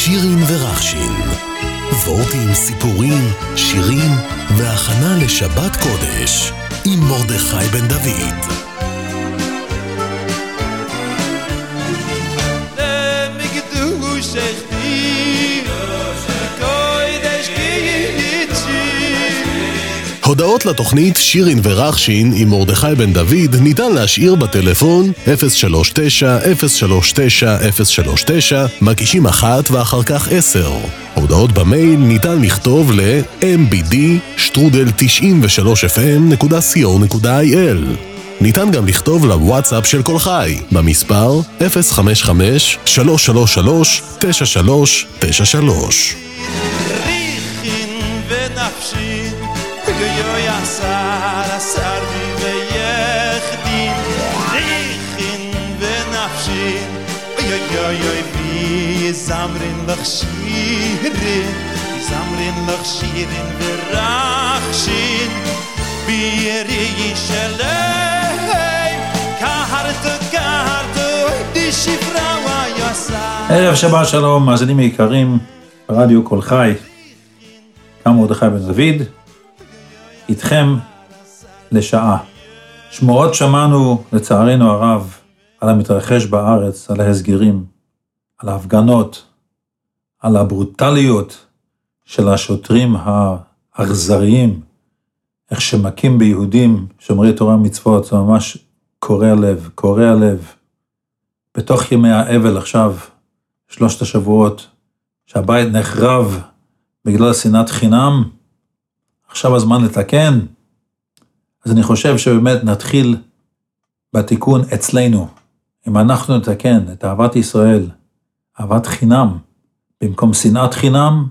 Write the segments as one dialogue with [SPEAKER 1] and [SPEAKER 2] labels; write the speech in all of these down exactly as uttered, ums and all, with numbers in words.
[SPEAKER 1] שירין ורחשין. וורטים, סיפורים, שירים והכנה לשבת קודש עם מרדכי בן דוד. הודעות לתוכנית שירין ורחשין עם מרדכי בן דוד ניתן להשאיר בטלפון אפס שלוש תשע אפס שלוש תשע אפס שלוש תשע, מקישים אחת ואחר כך עשר. הודעות במייל ניתן לכתוב ל-אם בי די שטרודל תשעים ושלוש אף אם נקודה סי או נקודה איי אל. ניתן גם לכתוב לוואטסאפ של כל חי במספר אפס חמש חמש שלוש שלוש שלוש תשע שלוש תשע שלוש.
[SPEAKER 2] Yo ya sar sar vi veyekhdin rikhin benafshin yo yo yo vi zamrin lakhshirin zamrin lakhshirin verachshin biri yishalay kahart kahart di shifra wa yasar.
[SPEAKER 3] ערב שבת שלום, מאזינים יקרים, רדיו כל חי, כאן מרדכי בן דוד איתכם לשעה. שמועות שמענו לצערנו הרב על המתרחש בארץ, על ההסגרים, על ההפגנות, על הברוטליות של השוטרים האכזריים, איך שמכים ביהודים שומרי תורה ומצוות, זה ממש קורע לב, קורע לב. בתוך ימי האבל עכשיו, שלושת השבועות, שהבית נחרב בגלל שנאת חינם, עכשיו הזמן לתקן. אז אני חושב שבאמת נתחיל בתיקון אצלנו. אם אנחנו נתקן את אהבת ישראל, אהבת חינם, במקום שנאת חינם,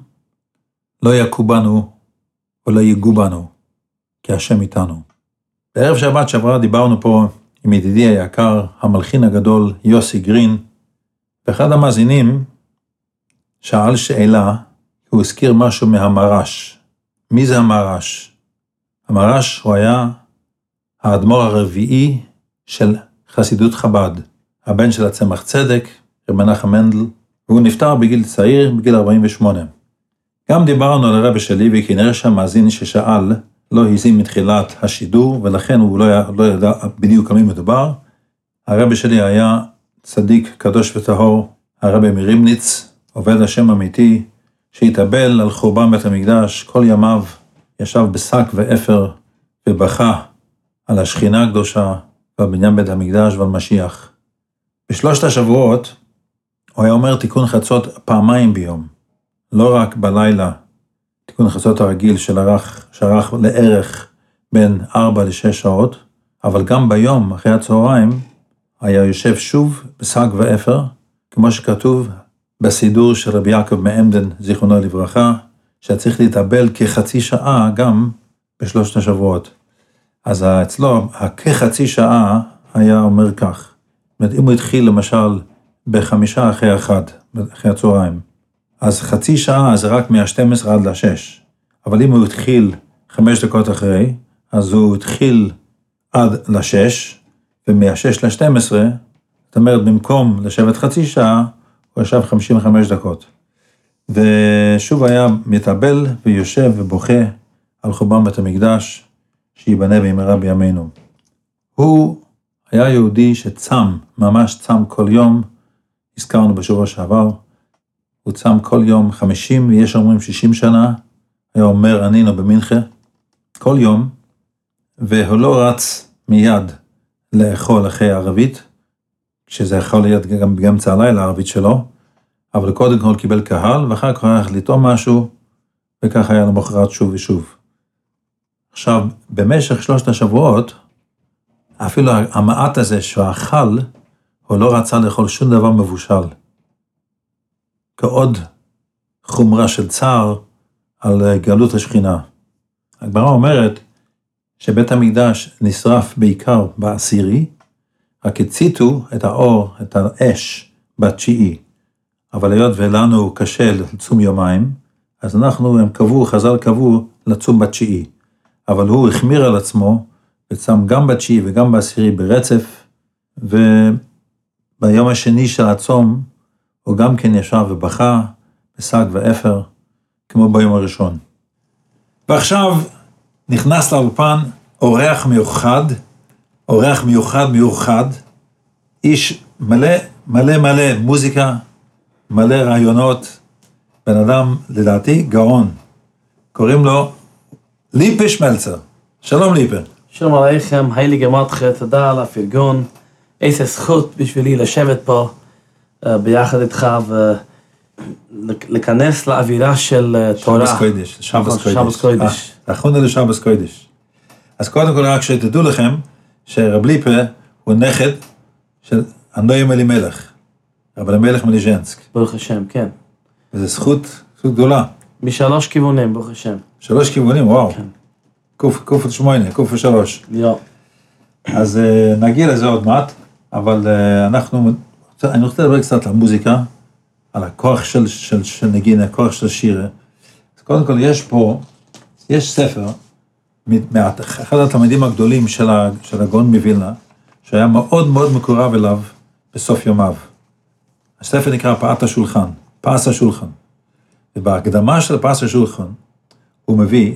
[SPEAKER 3] לא יקו בנו ולא ייגעו בנו, כי השם איתנו. בערב שבת שעברה דיברנו פה עם ידידי היקר, המלחין הגדול יוסי גרין, ואחד המאזינים שאל שאלה, הוא הזכיר משהו מהמרש. מי זה המרש? המרש הוא היה האדמו"ר הרביעי של חסידות חב"ד, הבן של הצמח צדק, רב מנחם מנדל, והוא נפטר בגיל צעיר, בגיל ארבעים ושמונה. גם דיברנו על הרבי שלי, וכנראה שהמאזין ששאל לא הזין מתחילת השידור, ולכן הוא לא, לא ידע בדיוק על מי מדובר. הרבי שלי היה צדיק קדוש וטהור, הרבי מרימניץ, עובד השם אמיתי, שהתאבל על חורבן בית המקדש, כל ימיו ישב בשק ואפר ובכה על השכינה הקדושה ועל בניין בית המקדש ועל משיח. בשלושת השבועות הוא היה אומר תיקון חצות פעמיים ביום, לא רק בלילה, תיקון חצות הרגיל שלרח, שערך לערך בין ארבע לשש שעות, אבל גם ביום אחרי הצהריים היה יושב שוב בשק ואפר, כמו שכתוב בסידור של רבי יעקב מעמדן, זיכרונו לברכה, שצריך להתאבל כחצי שעה גם בשלושת השבועות. אז אצלו, כחצי שעה היה אומר כך. זאת אומרת, אם הוא התחיל למשל בחמישה אחרי אחד, אחרי הצהריים, אז חצי שעה זה רק מה-שתים עשרה עד ל-שש. אבל אם הוא התחיל חמש דקות אחרי, אז הוא התחיל עד ל-שש, ומה-שש ל-שתים עשרה, זאת אומרת, במקום לשבת חצי שעה, הוא ישב חמישים וחמש דקות. ושוב היה מתאבל ויושב ובוכה על חורבן בית המקדש שיבנה במהרה בימינו. הוא היה יהודי שצם, ממש צם כל יום, הזכרנו בשבוע שעבר, הוא צם כל יום חמישים ויש אומרים שישים שנה, היה אומר ענינו במנחה, כל יום, והוא לא רץ מיד לאכול אחרי הערבית, שזה יכול להיות גם באמצע הלילה הערבית שלו, אבל קודם כל קיבל קהל, ואחר כך הלך לטעום משהו, וכך היה למחרת שוב ושוב. עכשיו, במשך שלושת השבועות, אפילו המעט הזה שאכל, הוא לא רצה לאכול שום דבר מבושל. כעוד חומרה של צער על גלות השכינה. הגמרא אומרת שבית המקדש נשרף בעיקר בעשירי, רק הציתו את האור, את האש, בתשיעי. אבל היות ולנו קשה לצום יומיים, אז אנחנו, הם קבעו, חז"ל קבעו לצום בתשיעי. אבל הוא החמיר על עצמו, וצם גם בתשיעי וגם בעשירי ברצף, וביום השני של הצום, הוא גם כן ישב ובכה, ושק ואפר, כמו ביום הראשון. ועכשיו נכנס לאולפן אורח מיוחד, אורח מיוחד מיוחד, איש מלא מלא מלא מוזיקה, מלא רעיונות, בן אדם לדעתי גאון, קוראים לו ליפה שמלצר. שלום ליפה.
[SPEAKER 4] שלום עליכם, הייליגה מטחה, תודה על הפרגון, איזה זכות בשבילי לשבת פה ביחד איתך ולהיכנס לאווירה של תורה.
[SPEAKER 3] שבס קוידש, שבס קוידש.
[SPEAKER 4] שבס קוידש.
[SPEAKER 3] אחרונה לשבס קוידש. אז קודם כל רק שתדעו לכם, שרב ליפה הוא נכד של אנדוים אלימלך, רב אלימלך מליז'נסק.
[SPEAKER 4] ברוך השם, כן.
[SPEAKER 3] וזו זכות, זכות גדולה.
[SPEAKER 4] משלוש כיוונים, ברוך השם.
[SPEAKER 3] שלוש כיוונים, וואו.
[SPEAKER 4] כן.
[SPEAKER 3] קוף, קוף ושמונה, קוף ושלוש.
[SPEAKER 4] יו.
[SPEAKER 3] אז uh, נגיע לזה עוד מעט, אבל uh, אנחנו, אני רוצה לדבר קצת על מוזיקה, על הכוח של, של, של נגינה, הכוח של שירה. אז קודם כל יש פה, יש ספר, אחד התלמידים הגדולים של, ה, של הגאון מווילנה, שהיה מאוד מאוד מקורב אליו בסוף יומיו. הספר נקרא פאת השולחן, פס השולחן. ובהקדמה של פס השולחן, הוא מביא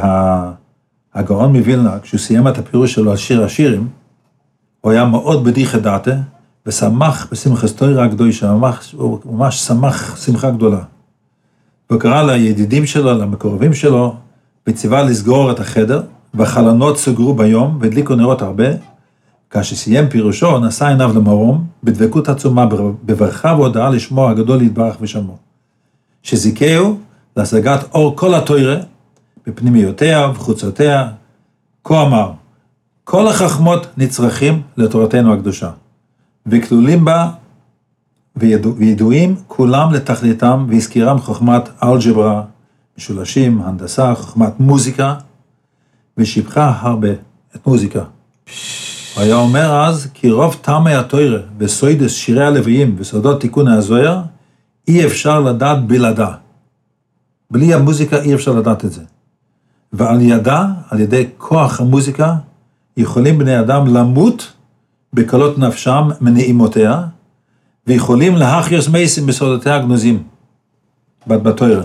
[SPEAKER 3] שהגאון מווילנה, כשהוא סיים את הפירוש שלו על שיר השירים, הוא היה מאוד בדיחה דעתה, ושמח בשמחת תורה הקדושה, הוא ממש שמח שמחה גדולה. והוא קרא לידידים שלו, למקורבים שלו, וציווה לסגור את החדר, והחלונות סוגרו ביום, והדליקו נרות הרבה, כאשר סיים פירושו, נשא עיניו למרום, בדבקות עצומה, בברכה והודעה לשמו הגדול להתברך ושמו. שזיכהו להשגת אור כל התורה, בפנימיותיה ובחוצותיה, כה אמר, כל החכמות נצרכים לתורתנו הקדושה, וכלולים בה, וידוע, וידועים כולם לתכליתם, והזכירם חוכמת אלג'ברה, משולשים, הנדסה, חוכמת מוזיקה, ושיבחה הרבה את מוזיקה. הוא היה אומר אז, כי רוב תמי התורה וסוידס שירי הלוויים וסודות תיקון הזוהר, אי אפשר לדעת בלעדה. בלי המוזיקה אי אפשר לדעת את זה. ועל ידה, על ידי כוח המוזיקה, יכולים בני אדם למות בקלות נפשם מנעימותיה, ויכולים להחיוס מייסים בסודותיה הגנוזים, בתורה.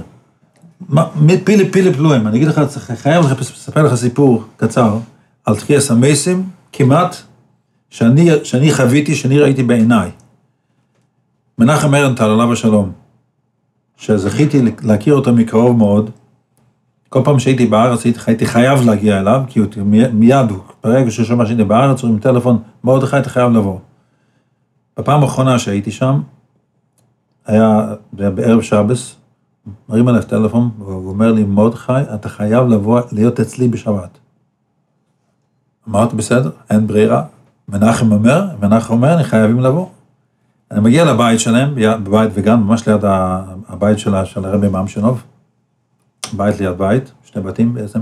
[SPEAKER 3] פילי פילי פלואים, אני אגיד לך, חייב לספר לך סיפור קצר, על תחייס המייסים, כמעט, שאני, שאני חוויתי, שאני ראיתי בעיניי. מנחם ארנטל, עליו השלום, שזכיתי להכיר אותו מקרוב מאוד, כל פעם שהייתי בארץ, הייתי חייב להגיע אליו, כי הוא מיד, ברגע ששומע שהייתי בארץ, הוא עם טלפון, מרדכי הייתי חייב לבוא. בפעם האחרונה שהייתי שם, היה בערב שבס, מרים עליו טלפון, והוא אומר לי, מרדכי, אתה חייב לבוא, להיות אצלי בשבת. אמרתי, בסדר, אין ברירה. מנחם אומר, מנחם אומר, אני חייבים לבוא. אני מגיע לבית שלהם, בבית וגן, ממש ליד הבית של, של הרבי ממשנוב, בית ליד בית, שני בתים בעצם,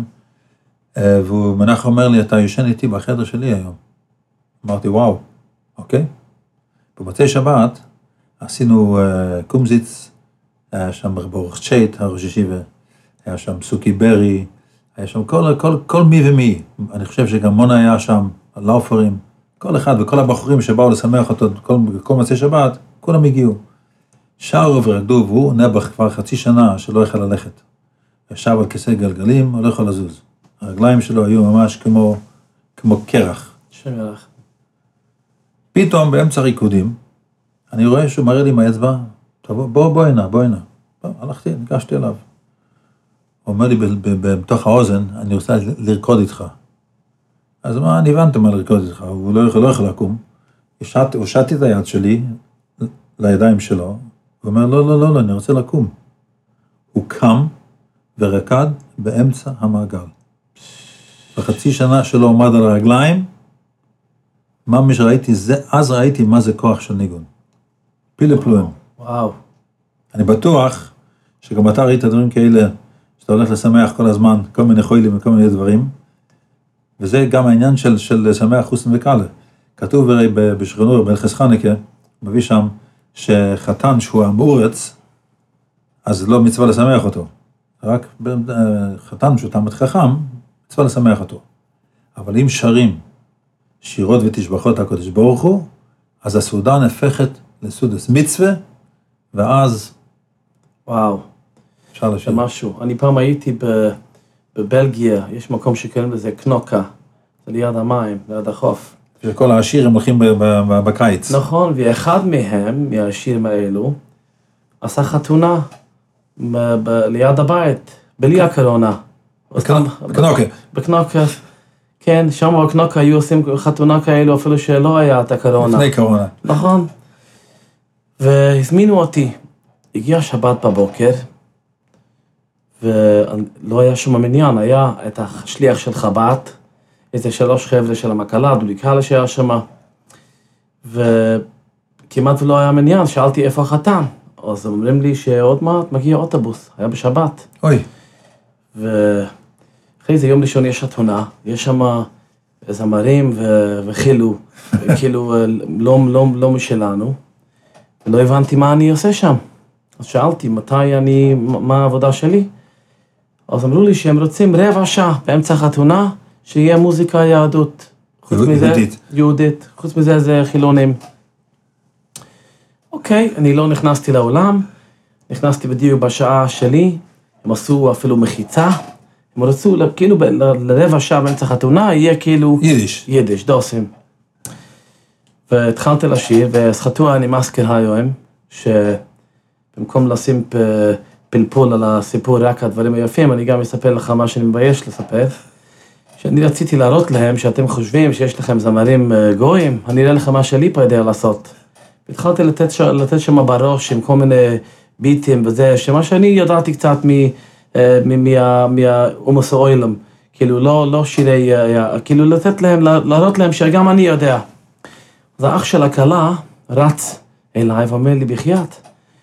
[SPEAKER 3] ומנחם אומר לי, אתה יושן איתי בחדר שלי היום. אמרתי, וואו, אוקיי? במוצאי שבת, עשינו uh, קומזיץ, היה שם ברוך צ'ייט, הראש ישיבה, היה שם סוכי ברי, היה שם כל, כל, כל מי ומי, אני חושב שגם מונה היה שם, הלאופרים, כל אחד וכל הבחורים שבאו לשמח אותו, כל, כל מוצאי שבת, כולם הגיעו. שערו ורקדו, והוא נבח כבר חצי שנה שלא יכול ללכת. ישב על כיסא גלגלים, הוא לא יכול לזוז. הרגליים שלו היו ממש כמו, כמו קרח.
[SPEAKER 4] שם ילך.
[SPEAKER 3] פתאום באמצע ריקודים, אני רואה שהוא מראה לי עם האצבע, בוא, בוא, בוא הנה, בוא הנה. בוא, הלכתי, ניגשתי אליו. הוא אומר לי בתוך האוזן, אני רוצה לרקוד איתך. אז מה, אני הבנתי מה לרקוד איתך, הוא לא יכול, לא יכול לקום. הוא שט את היד שלי לידיים שלו, הוא אומר, לא, לא, לא, לא, אני רוצה לקום. הוא קם ורקד באמצע המעגל. בחצי שנה שלו עומד על הרגליים, מה מי שראיתי, זה, אז ראיתי מה זה כוח של ניגון. פילי פלואים.
[SPEAKER 4] וואו.
[SPEAKER 3] אני בטוח שגם אתה ראית דברים כאלה, שאתה הולך לשמח כל הזמן, כל מיני חוילים וכל מיני דברים, וזה גם העניין של, של לשמח חוסן וקאלה. כתוב הרי בשכנור, בלחס חנקה, מביא שם שחתן שהוא המאורץ, אז לא מצווה לשמח אותו. רק חתן שהוא תלמיד חכם, מצווה לשמח אותו. אבל אם שרים שירות ותשבחות הקודש ברוך הוא, אז הסעודה נהפכת לסעודת מצווה, ואז
[SPEAKER 4] וואו.
[SPEAKER 3] אפשר לשיר.
[SPEAKER 4] זה משהו. אני פעם הייתי בבלגיה, יש מקום שקוראים לזה קנוקה, זה ליד המים, ליד החוף.
[SPEAKER 3] שכל השירים הולכים בקיץ.
[SPEAKER 4] נכון, ואחד מהם, מהשירים האלו, עשה חתונה ליד הבית, בלי הקורונה.
[SPEAKER 3] בקנוקה.
[SPEAKER 4] בקנוקה, כן, שם בקנוקה היו עושים חתונה כאלו, אפילו שלא היה את הקורונה.
[SPEAKER 3] לפני קורונה.
[SPEAKER 4] נכון. והזמינו אותי. הגיע שבת בבוקר, ולא היה שום מניין, היה את השליח של חב"ד, איזה שלוש חבר'ה של המקלה, דודי קהלה שהיה שם, וכמעט ולא היה מניין, שאלתי איפה החתן, אז הם אומרים לי שעוד מעט מגיע אוטובוס, היה בשבת.
[SPEAKER 3] אוי.
[SPEAKER 4] ואחרי זה יום ראשון יש חתונה, יש שם זמרים וחילו, כאילו לא, לא, לא משלנו, ולא הבנתי מה אני עושה שם. אז שאלתי מתי אני, מה העבודה שלי, אז אמרו לי שהם רוצים רבע שעה באמצע חתונה, שיהיה מוזיקה יהדות. חוץ מזה,
[SPEAKER 3] יהודית.
[SPEAKER 4] יהודית. חוץ מזה זה חילונים. אוקיי, אני לא נכנסתי לעולם, נכנסתי בדיוק בשעה שלי, הם עשו אפילו מחיצה, הם רצו כאילו לרבע שעה באמצע חתונה, יהיה כאילו...
[SPEAKER 3] יידיש.
[SPEAKER 4] יידיש, דוסים. והתחלתי לשיר, והסחטו אני מזכיר היום, שבמקום לשים פלפול על הסיפור רק הדברים היפים, אני גם אספר לך מה שאני מבייש לספר. שאני רציתי להראות להם שאתם חושבים שיש לכם זמרים גויים, אני אראה לכם מה שליפה יודע לעשות. התחלתי לתת, ש... לתת שם בראש עם כל מיני ביטים וזה, שמה שאני ידעתי קצת מהאומוס האוילם, כאילו לא, לא שירי, כאילו לתת להם, להראות להם שגם אני יודע. אז האח של הקלה רץ אליי ואומר לי בחייאת,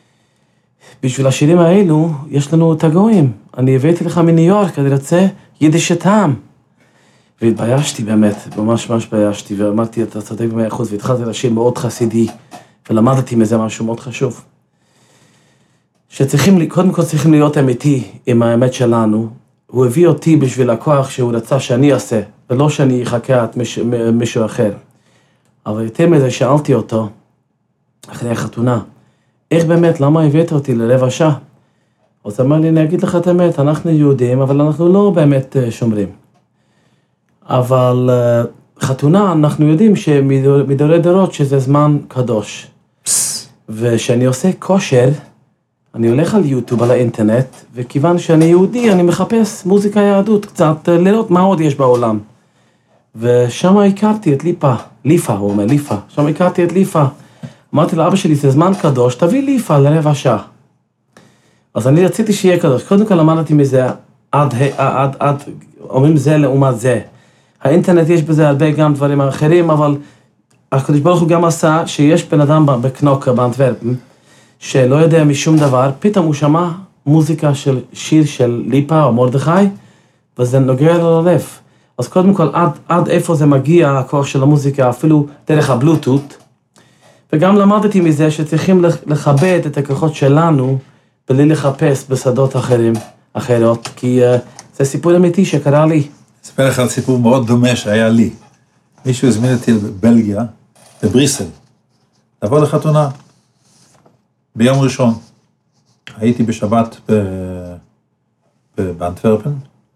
[SPEAKER 4] בשביל השירים האלו יש לנו את הגויים, אני הבאתי לך מניו יורק, אני רוצה יידיש טעם. והתביישתי באמת, ממש ממש התביישתי, ואמרתי, אתה צודק במאה אחוז, והתחלתי לשיר מאוד חסידי, ולמדתי מזה משהו מאוד חשוב. שצריכים, קודם כל צריכים להיות אמיתי עם האמת שלנו, הוא הביא אותי בשביל הכוח שהוא רצה שאני אעשה, ולא שאני אחכה את מיש, מישהו אחר. אבל יותר מזה שאלתי אותו, אחרי החתונה, איך באמת, למה הבאת אותי לרבע שעה? אז אמר לי, אני אגיד לך את האמת, אנחנו יהודים, אבל אנחנו לא באמת שומרים. אבל חתונה, אנחנו יודעים שמדורי דורות שזה זמן קדוש. ושאני עושה כושר, אני הולך על יוטיוב, על האינטרנט, וכיוון שאני יהודי, אני מחפש מוזיקה יהדות קצת, לראות מה עוד יש בעולם. ושם הכרתי את ליפה, ליפה, הוא אומר, ליפה. שם הכרתי את ליפה. אמרתי לאבא שלי, זה זמן קדוש, תביא ליפה לרבע שעה. אז אני רציתי שיהיה קדוש. קודם כל למדתי מזה, עד, עד, עד, אומרים זה לעומת זה. האינטרנט יש בזה הרבה גם דברים אחרים, אבל הקדוש ברוך הוא גם עשה שיש בן אדם בקנוקה, באנטוורפן, שלא יודע משום דבר, פתאום הוא שמע מוזיקה של שיר של ליפה או מרדכי, וזה נוגע לו ללב. אז קודם כל, עד, עד איפה זה מגיע, הכוח של המוזיקה, אפילו דרך הבלוטות, וגם למדתי מזה שצריכים לכבד את הכוחות שלנו, בלי לחפש בשדות אחרים, אחרות, כי uh, זה סיפור אמיתי שקרה לי.
[SPEAKER 3] אספר לך על סיפור מאוד דומה שהיה לי. מישהו הזמין אותי לבלגיה, בבריסל, לבוא לחתונה, ביום ראשון. הייתי בשבת באנטוורפן,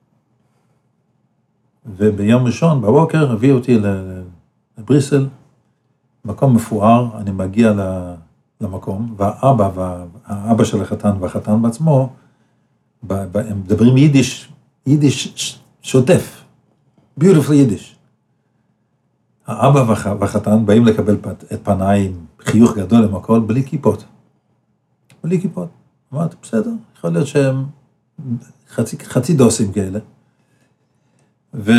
[SPEAKER 3] וביום ראשון, בבוקר, הביא אותי לבריסל, מקום מפואר, אני מגיע למקום, והאבא, והאבא של החתן והחתן בעצמו, הם מדברים יידיש, יידיש שוטף, beautiful יידיש. האבא והחתן באים לקבל את פניי עם חיוך גדול עם הכל, בלי כיפות. בלי כיפות. אמרתי, בסדר, יכול להיות שהם חצי, חצי דוסים כאלה. ולא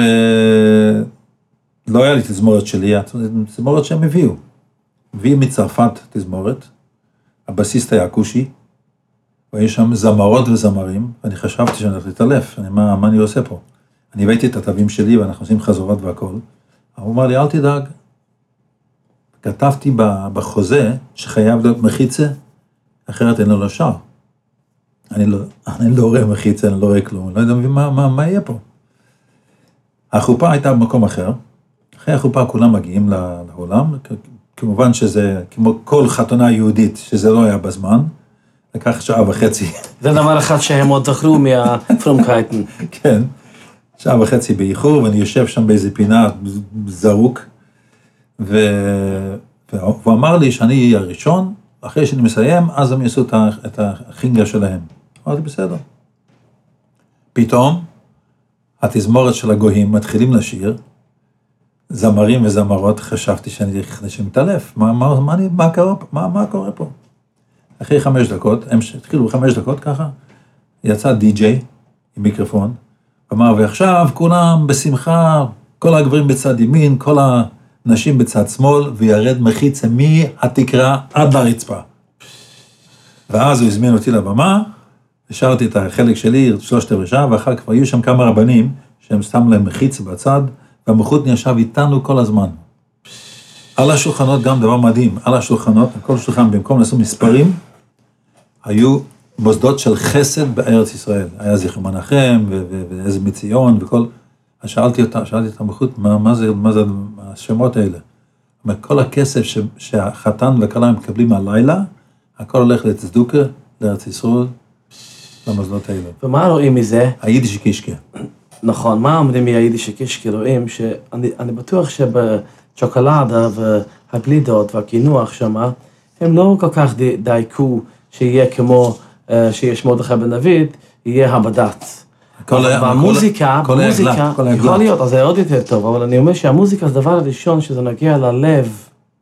[SPEAKER 3] היה לי תזמורת שלי, תזמורת שהם הביאו. הביאו מצרפת תזמורת, הבסיסט היה כושי, והיו שם זמרות וזמרים, ואני חשבתי שאני הולך להתעלף, אני, מה, מה אני עושה פה? אני הבאתי את התווים שלי, ואנחנו עושים חזורות והכל. הוא אמר לי, אל תדאג. כתבתי בחוזה שחייב להיות מחיצה, אחרת אין לו לא שר. אני לא, אני לא רואה מחיצה, אני לא רואה כלום, אני לא יודע מה, מה, מה יהיה פה. החופה הייתה במקום אחר, אחרי החופה כולם מגיעים לעולם, כמובן שזה, כמו כל חתונה יהודית, שזה לא היה בזמן, לקח שעה וחצי.
[SPEAKER 4] זה דבר אחד שהם עוד זכרו מהפרומקייטן.
[SPEAKER 3] כן, שעה וחצי באיחור, ואני יושב שם באיזה פינה זרוק, ו... והוא אמר לי שאני אהיה הראשון, אחרי שאני מסיים, אז הם יעשו את החינגה שלהם. אמרתי, בסדר. פתאום, התזמורת של הגויים מתחילים לשיר, זמרים וזמרות, חשבתי שאני מתעלף, מה, מה, מה, מה, קורה, מה, מה קורה פה? אחרי חמש דקות, הם התחילו חמש דקות ככה, יצא די-ג'יי עם מיקרופון, אמר, ועכשיו כולם בשמחה, כל הגברים בצד ימין, כל הנשים בצד שמאל, וירד מחיצה מהתקרה עד לרצפה. ואז הוא הזמין אותי לבמה, השארתי את החלק שלי, שלושת רבעי שעה, ואחר כך היו שם כמה רבנים, שהם שמו להם מחיצה בצד, והמחותני ישב איתנו כל הזמן. על השולחנות גם דבר מדהים, על השולחנות, כל שולחן במקום לעשות מספרים, היו מוסדות של חסד בארץ ישראל. היה זכר מנחם, ואיזה מציון, וכל... אז שאלתי אותה, שאלתי את המחות, מה, מה זה, מה זה השמות האלה? כל הכסף ש, שהחתן וכלה מקבלים הלילה, הכל הולך לצדוקה, לארץ ישראל, למוסדות האלה.
[SPEAKER 4] ומה רואים מזה?
[SPEAKER 3] היידיש קישקה.
[SPEAKER 4] נכון, מה אומרים מהיידיש קישקה? רואים שאני אני בטוח שבצ'וקולדה והגלידות והקינוח שמה, הם לא כל כך דייקו שיהיה כמו שיש מרדכי בן דוד, יהיה הבד"ץ. במוזיקה, במוזיקה, יכול להיות, אז זה עוד יותר טוב, אבל אני אומר שהמוזיקה זה דבר הראשון שזה נגיע ללב,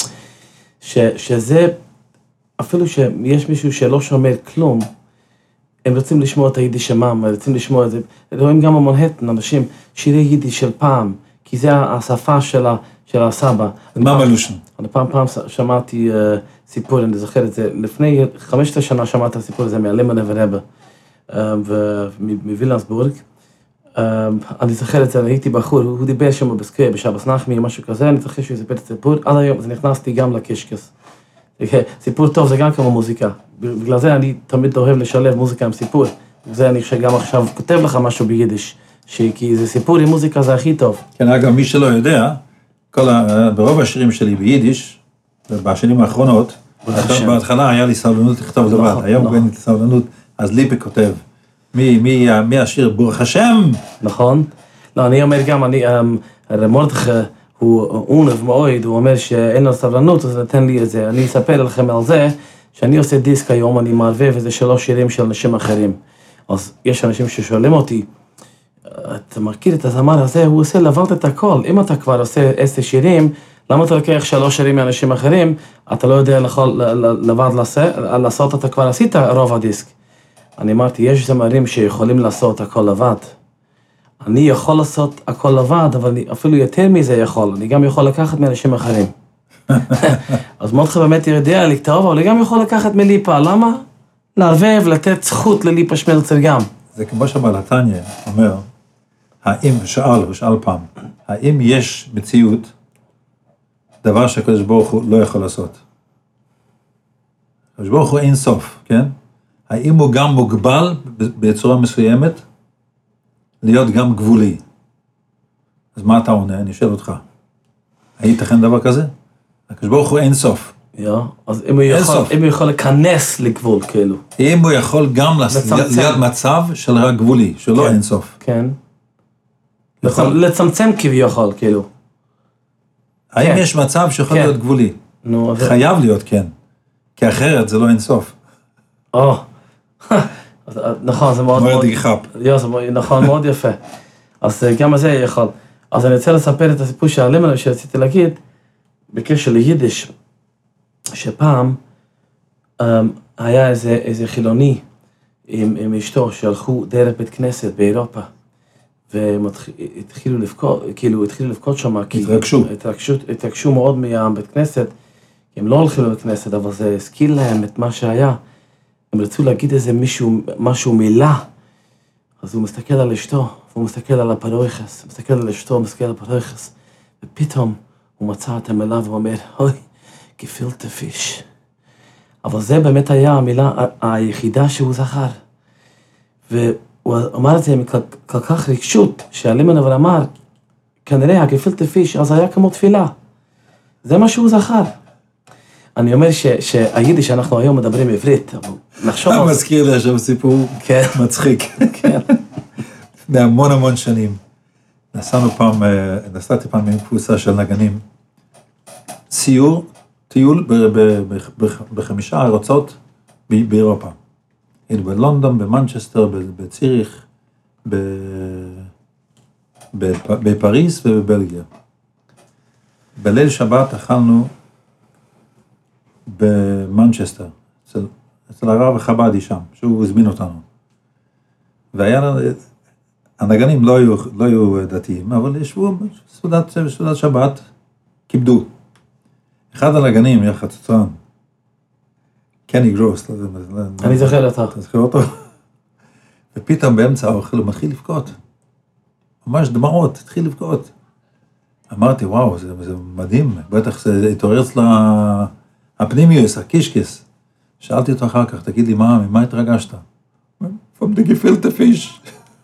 [SPEAKER 4] שזה, אפילו שיש מישהו שלא שומר כלום, הם רוצים לשמוע את היידיש שמם, הם רוצים לשמוע את זה, רואים גם במנהטן, אנשים, שירי יידיש של פעם, כי זה השפה של הסבא.
[SPEAKER 3] מה מלושן?
[SPEAKER 4] אני פעם פעם שמעתי סיפור, אני זוכר את זה, לפני חמשת עשרה שנה שמעתי את הסיפור הזה מהלימנה ורבא, מווילנסבורג. אני זוכר את זה, הייתי בחור, הוא דיבר שם בסקוויה, בשבס נחמי, משהו כזה, אני זוכר שהוא יספר את הסיפור, עד היום, אז נכנסתי גם לקשקס. סיפור טוב זה גם כמו מוזיקה, בגלל זה אני תמיד אוהב לשלב מוזיקה עם סיפור, בגלל זה אני גם עכשיו כותב לך משהו ביידיש, כי זה סיפור עם מוזיקה זה הכי טוב.
[SPEAKER 3] כן, אגב, מי שלא יודע, ברוב השירים שלי ביידיש, בשנים האחרונות, בהתחלה היה לי סבלנות לכתוב לבד, היום אין לי סבלנות, אז ליפי כותב, מי השיר ברוך השם?
[SPEAKER 4] נכון, לא, אני אומר גם, אני, מרדכי, הוא עונב מאוד, הוא אומר שאין לו סבלנות, אז נתן לי את זה. אני אספר לכם על זה, שאני עושה דיסק היום, אני מערבב איזה שלוש שירים של אנשים אחרים. אז יש אנשים ששואלים אותי, אתה מכיר את הזמר הזה, הוא עושה לבד את הכל. אם אתה כבר עושה עשר שירים, למה אתה לוקח שלוש שירים מאנשים אחרים, אתה לא יודע לבד לעשות, אתה כבר עשית רוב הדיסק. אני אמרתי, יש זמרים שיכולים לעשות הכל לבד. אני יכול לעשות הכל לבד, אבל אני אפילו יותר מזה יכול, אני גם יכול לקחת מאנשים אחרים. אז מרדכי באמת יודע לכתוב, אבל אני גם יכול לקחת מליפה, למה? לערבב, לתת זכות לליפה שמלצר גם.
[SPEAKER 3] זה כמו שבעל התניא אומר, האם, שאל, הוא שאל פעם, האם יש מציאות דבר שהקדוש ברוך הוא לא יכול לעשות? הקדוש ברוך הוא אין סוף, כן? האם הוא גם מוגבל בצורה מסוימת? להיות גם גבולי. אז מה אתה עונה? אני שואל אותך. האם ייתכן דבר כזה? הקדוש ברוך הוא אין סוף.
[SPEAKER 4] יא, אז אם הוא יכול, אם הוא יכול לכנס לגבול, כאילו.
[SPEAKER 3] אם הוא יכול גם להיות מצב של רק גבולי, שלא אין סוף.
[SPEAKER 4] כן. לצמצם כביכול, כאילו.
[SPEAKER 3] האם יש מצב שיכול להיות גבולי? חייב להיות, כן. כי אחרת זה לא אין סוף.
[SPEAKER 4] או. נכון, זה מאוד מאוד... נכון, מאוד יפה. אז גם זה יכול. אז אני רוצה לספר את הסיפור של הלימנה שרציתי להגיד, בקשר ליידיש, שפעם היה איזה חילוני עם אשתו שהלכו דרך בית כנסת באירופה, והם התחילו לבכות, כאילו התחילו לבכות שם,
[SPEAKER 3] התרגשו.
[SPEAKER 4] התרגשו מאוד מהבית כנסת, הם לא הולכים לבית כנסת, אבל זה הזכיר להם את מה שהיה. הם רצו להגיד איזה מישהו, משהו מילה, אז הוא מסתכל על אשתו, והוא מסתכל על הפרויכס, מסתכל על אשתו, הוא מסתכל על הפרויכס, ופתאום הוא מצא את המילה והוא אומר, אוי, גפילטה פיש. אבל זה באמת היה המילה היחידה שהוא זכר. והוא אמר את זה עם כל כך רגשות, שהלימן אבל אמר, כנראה הגפילטה פיש, אז היה כמו תפילה. זה מה שהוא זכר. אני אומר שהיידיש שאנחנו היום מדברים עברית, אבל נחשוב...
[SPEAKER 3] אתה מזכיר לי עכשיו סיפור מצחיק.
[SPEAKER 4] כן.
[SPEAKER 3] לפני המון המון שנים. נסענו פעם, נסעתי פעם עם קבוצה של נגנים. סיור, טיול בחמישה ארצות באירופה. היינו בלונדון, במנצ'סטר, בציריך, בפריז ובבלגיה. בליל שבת אכלנו במנצ'סטר, אצל, אצל הרב החבדי שם, שהוא הזמין אותנו. והיה לנו, הנגנים לא היו, לא היו דתיים, אבל ישבו בסעודת, בסעודת שבת, כיבדו. אחד הנגנים היה חצוצרן, קני גרוס,
[SPEAKER 4] אני זוכר אותו.
[SPEAKER 3] אתה זוכר אותו? ופתאום באמצע האוכל הוא מתחיל לבכות. ממש דמעות, התחיל לבכות. אמרתי, וואו, זה, זה מדהים, בטח זה התעורר אצלה הפנימיוס, הקישקס. שאלתי אותו אחר כך, תגיד לי, מה, ממה התרגשת? From the gefilte fish.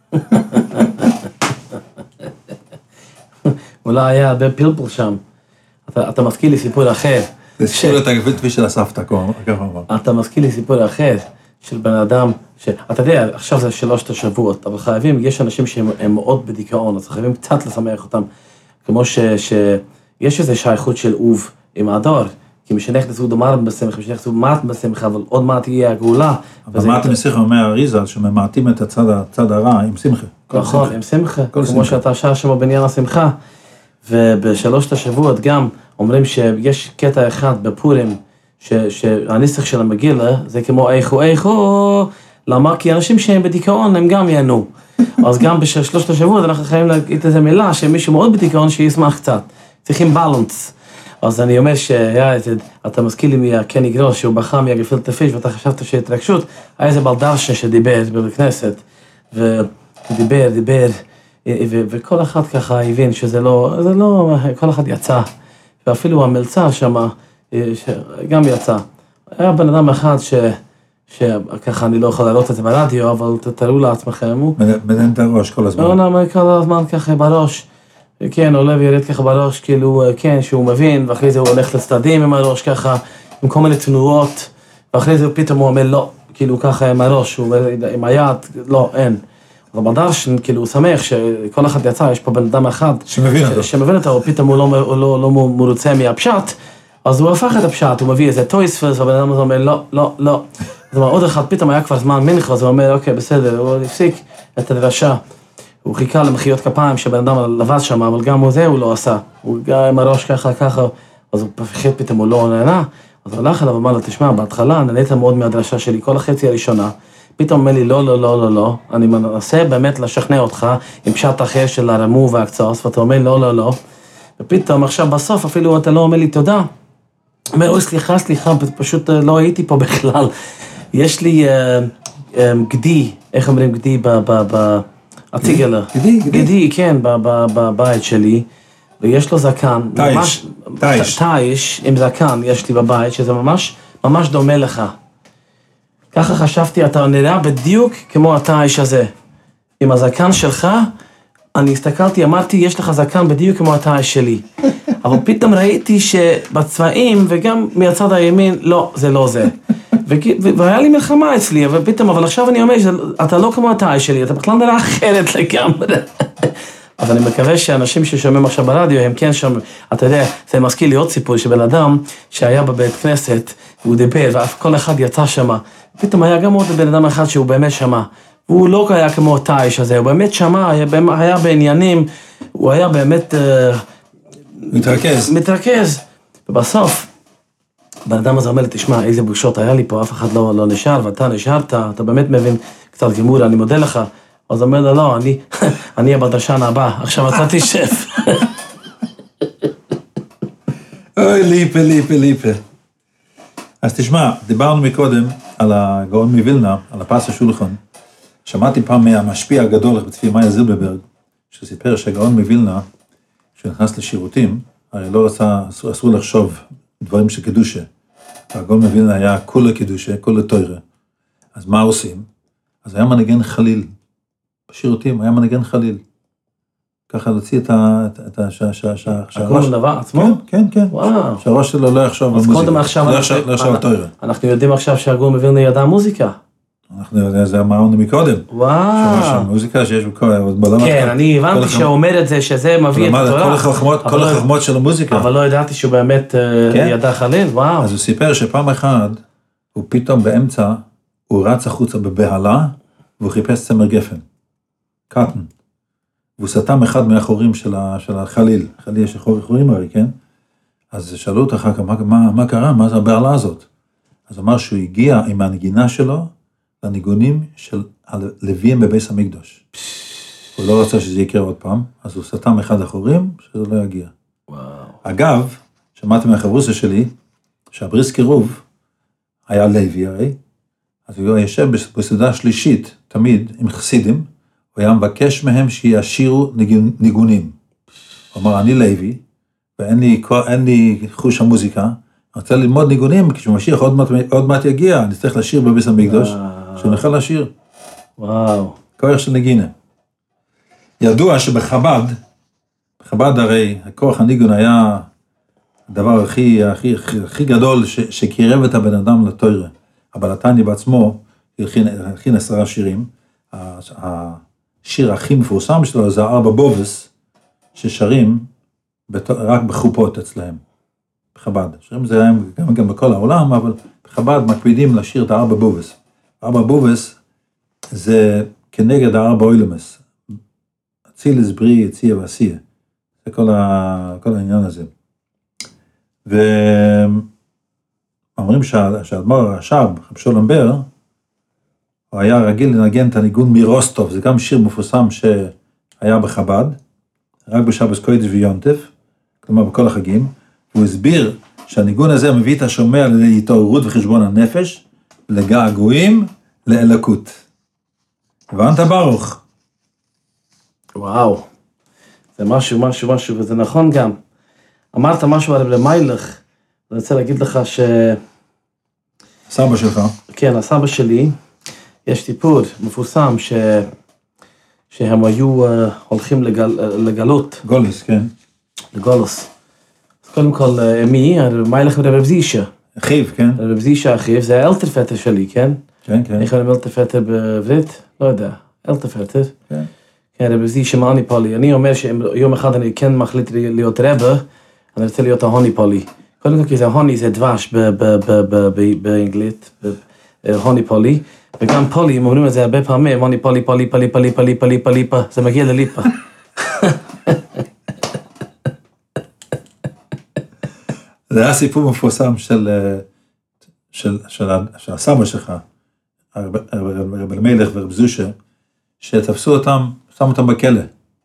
[SPEAKER 4] אולי היה הרבה פלפל שם. אתה, אתה מזכיר לי סיפור אחר.
[SPEAKER 3] זה סיפור את הגפילטה פיש של הסבתא, ככה אמר.
[SPEAKER 4] אתה מזכיר לי סיפור אחר של בן אדם, ש... אתה יודע, עכשיו זה שלושת השבועות, אבל חייבים, יש אנשים שהם מאוד בדיכאון, אז חייבים קצת לשמח אותם. כמו ש... שיש איזו שייכות של אוב עם הדור, כי משנכנסו דמר בשמחה, משנכנסו מעט בשמחה, אבל עוד מעט תהיה הגאולה.
[SPEAKER 3] אבל מעט בשמחה אומר אריזה, שממעטים את הצד, הצד הרע עם שמחה.
[SPEAKER 4] נכון, עם שמחה, כמו שאתה שר שם בבניין השמחה. ובשלושת השבועות גם אומרים שיש קטע אחד בפורים, שהניסח של המגילה זה כמו איכו איכו, למה? כי אנשים שהם בדיכאון הם גם יענו. אז גם בשלושת השבועות אנחנו חייבים להגיד איזו מילה שמישהו מאוד בדיכאון שישמח קצת. צריכים בלנס. אז אני אומר שאתה מזכיר לי מהקני גרוס שהוא בכה מהגפילטה פיש ואתה חשבת שהתרגשות, היה איזה בלדרשה שדיבר בכנסת ודיבר, דיבר וכל אחד ככה הבין שזה לא, זה לא, כל אחד יצא ואפילו המלצר שמה גם יצא. היה בן אדם אחד ש... שככה אני לא יכול להעלות את זה ברדיו, אבל תתארו לעצמכם. הוא
[SPEAKER 3] מנהל את הראש כל הזמן.
[SPEAKER 4] הוא נעמד כל הזמן ככה בראש. כן, עולה וירד ככה בראש, כאילו, כן, שהוא מבין, ואחרי זה הוא הולך לצדדים עם הראש ככה, עם כל מיני תנועות, ואחרי זה פתאום הוא אומר לא, כאילו ככה עם הראש, הוא אומר עם היד, לא, אין. אבל בדרשן, כאילו, הוא שמח שכל אחד יצא, יש פה בן אדם אחד.
[SPEAKER 3] שמבין אותו.
[SPEAKER 4] שמבין אותו, פתאום הוא לא, הוא לא, לא מרוצה מהפשט, אז הוא הפך את הפשט, הוא מביא איזה טויספלס, והבן אדם הזה אומר לא, לא, לא. זאת אומרת, עוד אחד, פתאום היה כבר זמן מנחה, אז הוא אומר, אוקיי, בסדר, הוא הפסיק את הדרשה. הוא חיכה למחיאות כפיים שבן אדם לבש שם, אבל גם הוא זה הוא לא עשה. הוא גם עם הראש ככה, ככה, אז הוא פחד פתאום, הוא לא נהנה. אז הוא הלך אליו ואמר לו, תשמע, בהתחלה נהנית מאוד מהדרשה שלי, כל החצי הראשונה. פתאום אומר לי, לא, לא, לא, לא, לא. אני מנסה באמת לשכנע אותך עם פשט אחר של הרמו והקצוס, ואתה אומר, לא, לא, לא. ופתאום עכשיו בסוף אפילו אתה לא אומר לי תודה. אומר, אוי, סליחה, סליחה, פשוט לא הייתי פה בכלל. יש לי גדי, איך אומרים גדי ב... הציגלה.
[SPEAKER 3] גדי, גדי.
[SPEAKER 4] גדי, כן, בבית שלי, ויש לו זקן.
[SPEAKER 3] טייש. טייש.
[SPEAKER 4] טייש עם זקן יש לי בבית, שזה ממש, ממש דומה לך. ככה חשבתי, אתה נראה בדיוק כמו הטייש הזה. עם הזקן שלך, אני הסתכלתי, אמרתי, יש לך זקן בדיוק כמו הטייש שלי. אבל פתאום ראיתי שבצבעים, וגם מהצד הימין, לא, זה לא זה. והיה לי מלחמה אצלי, אבל פתאום, אבל עכשיו אני אומר, אתה לא כמו הטייש שלי, אתה בכלל נראה אחרת לגמרי. אז אני מקווה שאנשים ששומעים עכשיו ברדיו, הם כן שומעים, אתה יודע, זה מזכיר לי עוד סיפור, שבן אדם שהיה בבית כנסת, הוא דיבר, וכל אחד יצא שמה, פתאום היה גם עוד בן אדם אחד שהוא באמת שמה, והוא לא היה כמו הטייש הזה, הוא באמת שמה, היה בעניינים, הוא היה באמת...
[SPEAKER 3] מתרכז.
[SPEAKER 4] מתרכז. ובסוף, בן אדם הזה אומר לי, תשמע, איזה בושות היה לי פה, אף אחד לא, לא נשאר, ואתה נשארת, אתה באמת מבין קצת גימור, אני מודה לך. אז אומר לו, לא, אני, אני הבדרשן הבא, עכשיו אתה תשב.
[SPEAKER 3] אוי, ליפה, ליפה, ליפה. אז תשמע, דיברנו מקודם על הגאון מווילנה, על הפס השולחן. שמעתי פעם מהמשפיע הגדול בצבי מאיה זילברברג, שסיפר שהגאון מווילנה, כשהוא נכנס לשירותים, הרי לא רצה, אסור, אסור לחשוב דברים של קדושה. הגאון מווילנה היה כולה קדושה, כולה תורה. אז מה עושים? אז היה מנגן חליל. בשירותים היה מנגן חליל. ככה להוציא את ה... את ה...
[SPEAKER 4] הגולם לבד עצמו?
[SPEAKER 3] כן, כן, כן.
[SPEAKER 4] וואו.
[SPEAKER 3] שהראש שלו לא יחשוב על מוזיקה.
[SPEAKER 4] אז קודם עכשיו...
[SPEAKER 3] לא יחשוב על תוירה.
[SPEAKER 4] אנחנו יודעים עכשיו שהגולם מווילנה ידע מוזיקה.
[SPEAKER 3] אנחנו יודעים, זה אמרנו מקודם.
[SPEAKER 4] וואו.
[SPEAKER 3] שראש מוזיקה שיש בכל...
[SPEAKER 4] כן, אני הבנתי שהוא אומר את זה, שזה מביא את התורה.
[SPEAKER 3] כל החוכמות של המוזיקה.
[SPEAKER 4] אבל לא ידעתי שהוא באמת ידע חליל, וואו.
[SPEAKER 3] אז הוא סיפר שפעם אחת, הוא פתאום באמצע, הוא רץ החוצה בבהלה, והוא חיפש צמר גפן. קטן. והוא סתם אחד מהחורים של החליל. חליל יש חורים הרי, כן? אז שאלו אותך אחר כך, מה, מה קרה? מה זה הבהלה הזאת? אז אמר שהוא הגיע עם הנגינה שלו, לניגונים של הלוויים בביס המקדוש. הוא לא רצה שזה יקרה עוד פעם, אז הוא סתם אחד החורים, שזה לא יגיע.
[SPEAKER 4] וואו.
[SPEAKER 3] אגב, שמעתי מהחברוסה שלי, שהבריס קירוב היה לוי הרי, אז הוא יושב בסעודה שלישית, תמיד עם חסידים, הוא היה מבקש מהם שישירו ניגונים. הוא אמר, אני לוי, ואין לי, אין לי חוש המוזיקה, אני רוצה ללמוד ניגונים, כשמשיח עוד מעט, עוד מעט יגיע, אני צריך לשיר בביס המקדוש, שהוא נוכל לשיר.
[SPEAKER 4] וואו.
[SPEAKER 3] כוח של נגינה. ידוע שבחב"ד, בחב"ד הרי הכוח הניגון היה הדבר הכי, הכי, הכי, הכי גדול ש, שקירב את הבן אדם לתורה. אבל התניא בעצמו הלחין, הלחין עשרה שירים. השיר הכי מפורסם שלו זה ארבע בובס, ששרים רק בחופות אצלהם, בחב"ד. שרים זה גם, גם בכל העולם, אבל בחב"ד מקפידים לשיר את הארבע בובס. ארבע בובס זה כנגד הארבע אוילמס. אצילס, בריא, יציע ועשייה. זה כל, ה, כל העניין הזה. ואומרים שהאדמו"ר הרש"ב, רב שלום בר, הוא היה רגיל לנגן את הניגון מרוסטוב, זה גם שיר מפורסם שהיה בחב"ד, רק בשבת קודש ויונטף, כלומר בכל החגים, והוא הסביר שהניגון הזה מביא את השומע להתעוררות וחשבון הנפש, לגעגועים, לאלוקות. הבנת ברוך?
[SPEAKER 4] וואו, זה משהו, משהו, משהו, וזה נכון גם. אמרת משהו על רבי מיילך, אני רוצה להגיד לך ש...
[SPEAKER 3] סבא שלך.
[SPEAKER 4] כן, הסבא שלי, יש טיפול מפורסם ש... שהם היו uh, הולכים לגל... לגלות.
[SPEAKER 3] גולוס, כן.
[SPEAKER 4] לגולוס. אז קודם כל, מי? רבי מיילך ורבי זישה.
[SPEAKER 3] אחיו, כן.
[SPEAKER 4] רבי זישה אחיו, זה האלטרפטר שלי, כן?
[SPEAKER 3] כן, כן.
[SPEAKER 4] איך אני אלטרפטר בעברית? לא יודע. אלטרפטר.
[SPEAKER 3] כן.
[SPEAKER 4] כן, רבי זישה מהוניפולי. אני אומר שיום אחד אני כן מחליט להיות רבה, אני רוצה להיות ההוניפולי. קודם כל, כי זה הוני, זה דבש באנגלית, הוניפולי, וגם פולי, הם אומרים את זה הרבה פעמים, הוניפולי, פולי, פולי, פולי, פולי, פולי, פולי, פולי, זה מגיע לליפה.
[SPEAKER 3] זה היה סיפור מפורסם של, של, של, של הסבא שלך, רב אלימלך ורב זושה, שתפסו אותם, שמו אותם בכלא.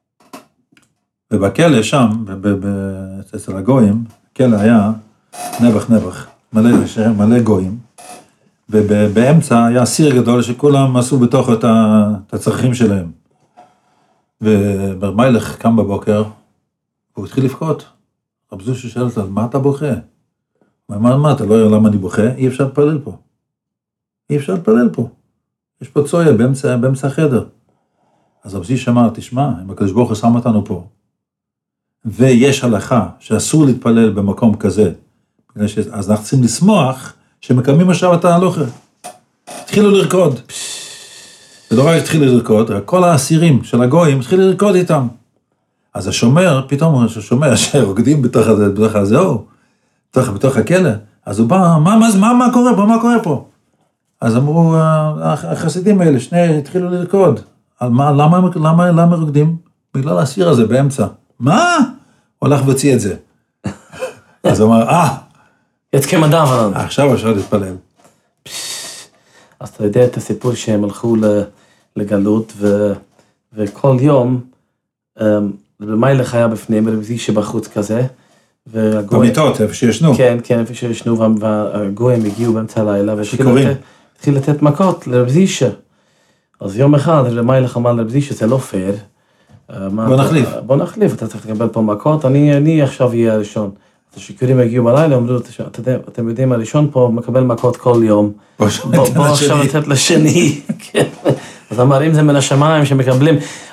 [SPEAKER 3] ובכלא שם, אצל הגויים, הכלא היה נבח נבח, מלא, מלא גויים, ובאמצע היה סיר גדול שכולם עשו בתוך את הצרכים שלהם. ורב מיילך קם בבוקר, והוא התחיל לבכות. רב זושה שואל אותו, מה אתה בוכה? הוא אמר, מה, אתה לא יודע למה אני בוכה? אי אפשר להתפלל פה. אי אפשר להתפלל פה. יש פה צויה באמצע, באמצע החדר. אז רב זישה אמר, תשמע, אם הקדוש ברוך הוא שם אותנו פה, ויש הלכה שאסור להתפלל במקום כזה, אז אנחנו צריכים לשמוח שמקיימים עכשיו את ההלוכה. התחילו לרקוד. ולא רק התחילו לרקוד, רק כל האסירים של הגויים התחילו לרקוד איתם. אז השומר, פתאום הוא שומע שרוקדים בתוך הזה, בתוך הזה, או, בתוך, בתוך הכלא. אז הוא בא, מה, מה, מה, מה קורה פה, מה קורה פה? אז אמרו, החסידים האלה, שני התחילו לרקוד. על מה, למה, למה, למה רוקדים? בגלל האסיר הזה באמצע. מה? הוא הלך והוציא את זה. אז הוא אמר, אה.
[SPEAKER 4] יצא מדע, אבל...
[SPEAKER 3] עכשיו אפשר להתפלל.
[SPEAKER 4] אז אתה יודע את הסיפור שהם הלכו לגלות, וכל יום, במיילך היה בפנים, רבי זישה בחוץ כזה,
[SPEAKER 3] במיטות, איפה שישנו.
[SPEAKER 4] כן, כן, איפה שישנו, והגויים הגיעו באמצע הלילה, והתחיל לתת מכות לרבי זישה. אז יום אחד, רבי מיילך אמר לרבי זישה, זה לא פייר.
[SPEAKER 3] בוא נחליף.
[SPEAKER 4] בוא נחליף, אתה צריך לקבל פה מכות, אני עכשיו אהיה הראשון. השיכורים הגיעו בלילה, אמרו, אתם יודעים, הראשון פה מקבל מכות כל יום. בוא עכשיו לתת לשני. אז אמר, אם זה מן השמיים שמקבלים,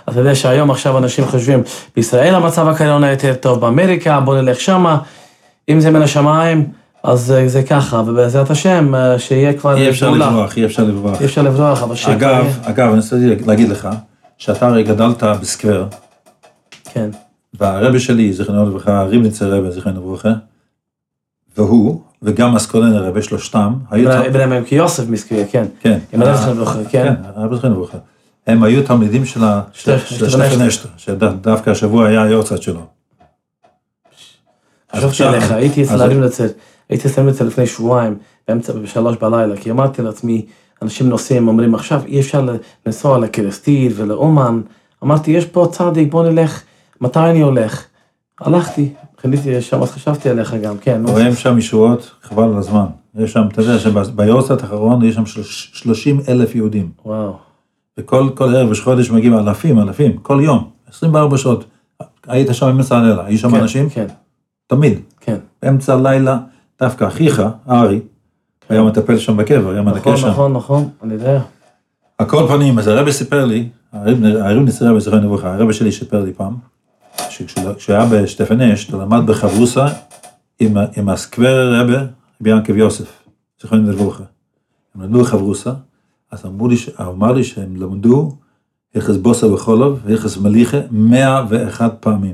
[SPEAKER 4] אתה יודע שהיום עכשיו אנשים חושבים, בישראל המצב הקורונה יותר טוב, באמריקה, בוא נלך שמה, אם זה מן השמיים, אז זה ככה, ובעזרת השם, שיהיה כבר...
[SPEAKER 3] אי אפשר לברוח, אי אפשר לברוח.
[SPEAKER 4] אי אפשר לברוח, אבל שכבר...
[SPEAKER 3] אגב, אגב, אני רוצה להגיד לך, שאתה הרי גדלת בסקוור,
[SPEAKER 4] כן.
[SPEAKER 3] והרבא שלי, זכרנו לברכה, ריבניצר רבא, זכרנו לברכה, והוא, וגם אסקולן הרבא, שלושתם,
[SPEAKER 4] אברהם הם כיוסף מסקוור, כן.
[SPEAKER 3] כן.
[SPEAKER 4] עם הרבא זכרנו לברכה, כן.
[SPEAKER 3] כן, הרבא זכרנו לברכה. הם היו תלמידים של שטפן אשטר, שדווקא השבוע היה היורצייט שלו.
[SPEAKER 4] חשבתי עליך, הייתי אצל הריבניצר, הייתי אצל הריבניצר לפני שבועיים, באמצע בשלוש בלילה, כי אמרתי לעצמי, אנשים נוסעים, אומרים, עכשיו אי אפשר לנסוע לקרסטיר ולאומן, אמרתי, יש פה צדיק, בוא נלך, מתי אני הולך? הלכתי, חניתי שם, אז חשבתי עליך גם, כן.
[SPEAKER 3] רואים שם ישועות, חבל על הזמן. יש שם, אתה יודע, שביורצייט האחרון יש שם שלושים אלף יהודים.
[SPEAKER 4] וואו.
[SPEAKER 3] וכל כל ערב וחודש מגיעים אלפים, אלפים, כל יום, עשרים וארבע שעות. היית שם באמצע הלילה, היו שם אנשים?
[SPEAKER 4] כן.
[SPEAKER 3] תמיד.
[SPEAKER 4] כן.
[SPEAKER 3] באמצע הלילה, דווקא אחיך, ארי, היה מטפל שם בקבר, היה מנקה שם.
[SPEAKER 4] נכון, נכון, נכון, אני יודע.
[SPEAKER 3] הכל פנים, אז הרבא סיפר לי, הריבניצר רבא זכרנו לברכה, הרבא שלי סיפר לי פעם, שכשהוא היה בשטפן אשטר, הוא למד בחברוסה עם הסקוור רבא, רבי ינקב יוסף, זכרנו לברכה. הם למדו בחברוסה, אז אמרו לי, אמר לי שהם למדו הלכס בוסר וחולוב, והלכס מליחה, מאה ואחת פעמים.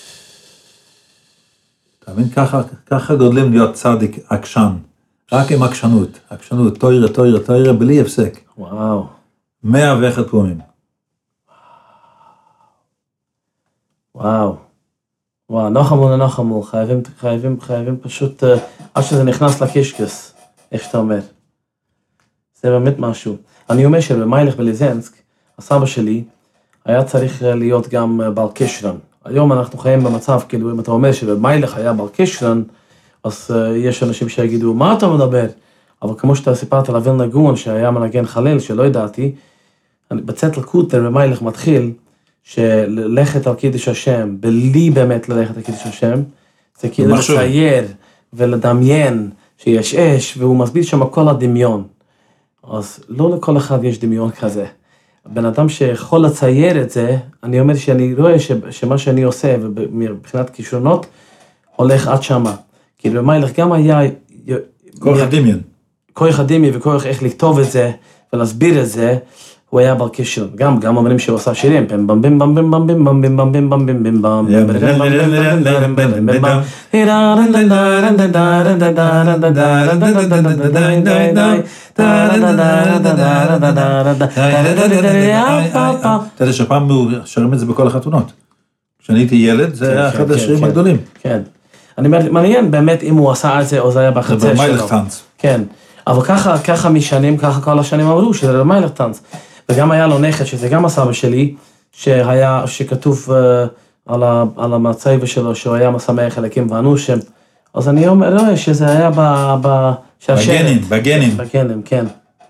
[SPEAKER 3] אתה מבין, ככה, ככה גודלים להיות צדיק עקשן, רק עם עקשנות, עקשנות, תוירה, תוירה, תוירה, בלי הפסק.
[SPEAKER 4] וואו.
[SPEAKER 3] מאה ואחת פעמים.
[SPEAKER 4] וואו. וואו, נחמו לנחמו, חייבים, חייבים, חייבים פשוט, עד שזה נכנס לקשקס, איך שאתה אומר. זה באמת משהו. אני אומר שבמיילך בליזנסק, הסבא שלי, היה צריך להיות גם בעל קשרן. היום אנחנו חיים במצב, כאילו, אם אתה אומר שבמיילך היה בעל קשרן, אז uh, יש אנשים שיגידו, מה אתה מדבר? אבל כמו שאתה סיפרת על אביל נגון, שהיה מנגן חלל, שלא ידעתי, בצטל קוטר במיילך מתחיל, שללכת על קידוש השם, בלי באמת ללכת על קידוש השם, זה כאילו לצייר ולדמיין שיש אש, והוא מסביר שם כל הדמיון. אז לא לכל אחד יש דמיון כזה. בן אדם שיכול לצייר את זה, אני אומר שאני רואה שמה שאני עושה, ומבחינת כישרונות, הולך עד שמה. כי במיילך גם היה...
[SPEAKER 3] כוח הדמיון.
[SPEAKER 4] כוח הדמיון וכוח איך לכתוב את זה, ולהסביר את זה, הוא היה בר כישרון. גם, גם אומרים שהוא עושה שירים, פם בם בם בם בם בם בם בם בם בם בם בם בם בם
[SPEAKER 3] אתה יודע שפעם שרים את זה בכל החתונות. כשאני הייתי ילד, זה היה אחד השירים הגדולים.
[SPEAKER 4] כן. אני מעניין באמת אם הוא עשה את זה, או זה היה בחצר שלו.
[SPEAKER 3] זה במיילך טנץ.
[SPEAKER 4] כן. אבל ככה, ככה משנים, ככה כל השנים אמרו, שזה במיילך טנץ. וגם היה לו נכד, שזה גם הסבא שלי, שהיה, שכתוב uh, על, ה, על המצב שלו, שהוא היה משמח חלקים ואנושים. אז אני אומר, לא, שזה היה ב... ב
[SPEAKER 3] בגנים, בגנים.
[SPEAKER 4] בגנים, כן.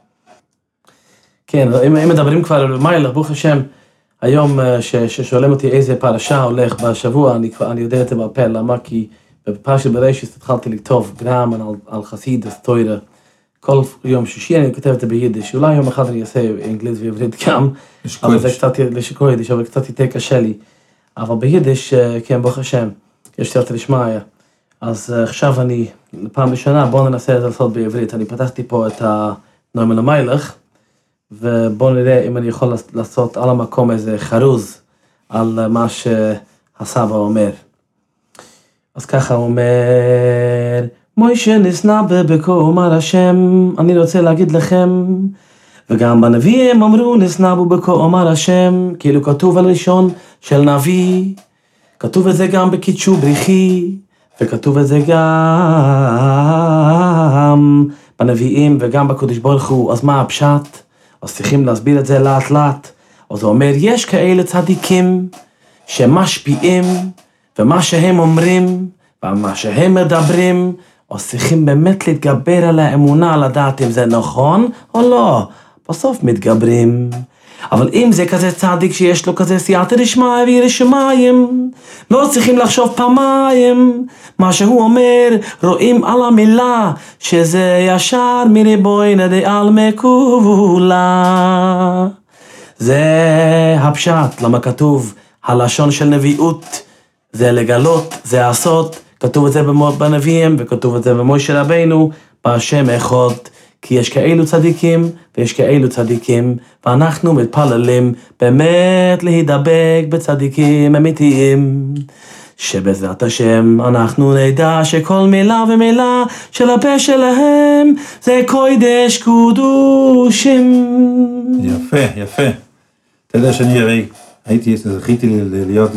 [SPEAKER 4] כן, אם, אם מדברים כבר על מיילך, ברוך השם, היום ש, ששואלים אותי איזה פרשה הולך בשבוע, אני, אני יודע את זה בעל פה, למה? כי בפרשת בראשית התחלתי לכתוב גרם על, על חסידות, תורה. כל יום שישי אני כותב את זה ביידיש, אולי יום אחד אני אעשה אנגלית ועברית גם, אבל זה קצת, לשקור יידיש, אבל קצת יותר קשה לי. אבל ביידיש, כן, ברוך השם, יש תרתי לשמיא. אז עכשיו אני, פעם ראשונה, בואו ננסה לעשות בעברית. אני פתחתי פה את הנורמן המיילך, ובואו נראה אם אני יכול לעשות על המקום איזה חרוז, על מה שהסבא אומר. אז ככה הוא אומר, מוישה נסנע בקום הר השם, אני רוצה להגיד לכם, וגם בנביאים אמרו נסנעו בקום הר השם, כאילו כתוב על ראשון של נביא, כתוב את זה גם בקידשו בריחי, וכתוב את זה גם בנביאים וגם בקדוש ברוך הוא. אז מה הפשט? אז צריכים להסביר את זה לאט לאט. אז הוא אומר, יש כאלה צדיקים שמשפיעים, ומה שהם אומרים, ומה שהם מדברים, אז צריכים באמת להתגבר על האמונה, לדעת אם זה נכון או לא. בסוף מתגברים. אבל אם זה כזה צדיק שיש לו כזה סייעתא דשמיא וירא שמיים, לא צריכים לחשוב פעמיים. מה שהוא אומר, רואים על המילה, שזה ישר מריבוינא דעלמא כולה. זה הפשט, למה כתוב הלשון של נביאות, זה לגלות, זה לעשות, כתוב את זה בנביאים, וכתוב את זה במשה רבינו, בהשם אחד, כי יש כאלו צדיקים, ויש כאלו צדיקים, ואנחנו מתפללים באמת להידבק בצדיקים אמיתיים, שבעזרת השם אנחנו נדע שכל מילה ומילה של הפה שלהם, זה קודש קודושים.
[SPEAKER 3] יפה, יפה. אתה יודע שאני הרי הייתי, זכיתי להיות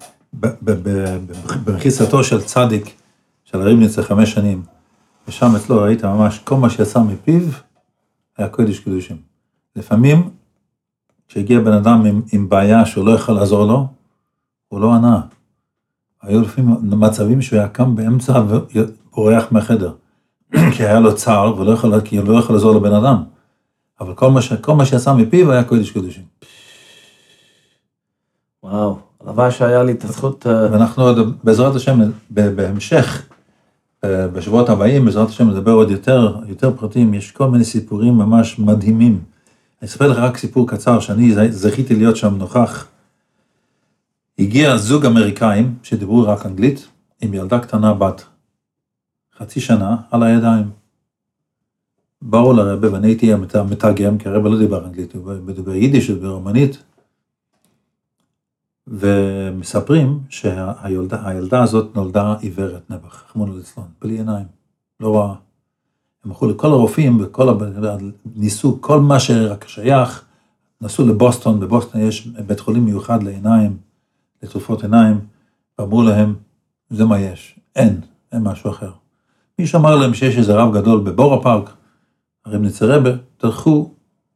[SPEAKER 3] במחיצתו של צדיק, של הריבניץ חמש שנים, ושם אצלו ראית ממש, כל מה שיצא מפיו, היה קודש קודושים. לפעמים, כשהגיע בן אדם עם, עם בעיה שהוא לא יכול לעזור לו, הוא לא ענה. היו לפעמים מצבים שהוא היה קם באמצע ובורח מהחדר, כי היה לו צער, ולא יכול, כי הוא לא יכול לעזור לבן אדם. אבל כל מה, כל מה שיצא מפיו היה קודש קודשים.
[SPEAKER 4] וואו, הלוואי שהיה לי את הזכות...
[SPEAKER 3] ואנחנו עוד, בעזרת השם, בהמשך, בשבועות הבאים, בעזרת השם, לדבר עוד יותר, יותר פרטים, יש כל מיני סיפורים ממש מדהימים. אני אספר לך רק סיפור קצר, שאני זכיתי להיות שם נוכח. הגיע זוג אמריקאים, שדיברו רק אנגלית, עם ילדה קטנה בת חצי שנה, על הידיים. באו לרבא, ואני הייתי מתרגם, כי הרבא לא דיבר אנגלית, הוא מדבר יידיש, הוא ברומנית, ומספרים שהילדה הזאת נולדה עיוורת נבח, חמון לצלון, בלי עיניים, לא רואה. הם הלכו לכל הרופאים, וכל ניסו כל מה שרק שייך, נסעו לבוסטון, בבוסטון יש בית חולים מיוחד לעיניים, לתרופות עיניים, ואמרו להם, זה מה יש, אין, אין משהו אחר. מי שאמר להם שיש איזה רב גדול בבורה פארק, הריבניץ רבה, תלכו,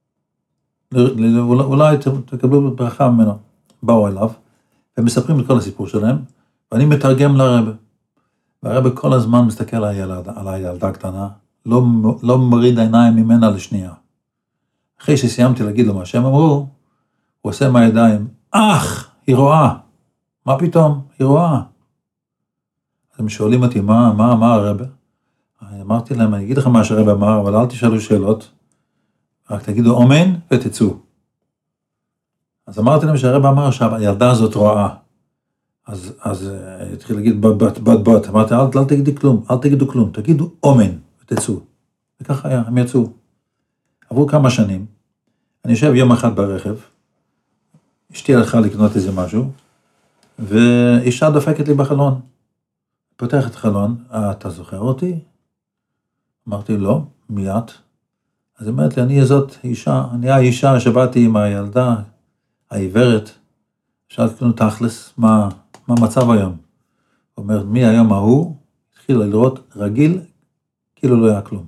[SPEAKER 3] אולי תקבלו ברכה ממנו. באו אליו, ומספרים את כל הסיפור שלהם, ואני מתרגם לרבה. והרבה כל הזמן מסתכל על הילדה, על הילדה הקטנה, לא, לא מוריד העיניים ממנה לשנייה. אחרי שסיימתי להגיד לו מה שהם אמרו, הוא עושה מהידיים, אך, היא רואה. מה פתאום? היא רואה. אז הם שואלים אותי, מה, מה, מה הרבה? אני אמרתי להם, אני אגיד לכם מה שהרבה אמר, אבל אל תשאלו שאלות, רק תגידו אומן ותצאו. אז אמרתי להם שהרבא אמר שהילדה הזאת רואה. אז, אז התחיל להגיד בת, בת, בת, בת. אמרתי, אל, אל תגידו כלום, אל תגידו כלום, תגידו אומן ותצאו. וכך היה, הם יצאו. עברו כמה שנים, אני יושב יום אחד ברכב, אשתי הלכה לקנות איזה משהו, ואישה דופקת לי בחלון. פותח את החלון, אתה זוכר אותי? אמרתי, לא, מי את? אז היא אומרת לי, אני זאת אישה, אני האישה שבאתי עם הילדה, העיוורת, שאלתי לנו תכלס, מה, מה המצב היום? הוא אומר, מי היום ההוא, התחיל לראות רגיל, כאילו לא היה כלום.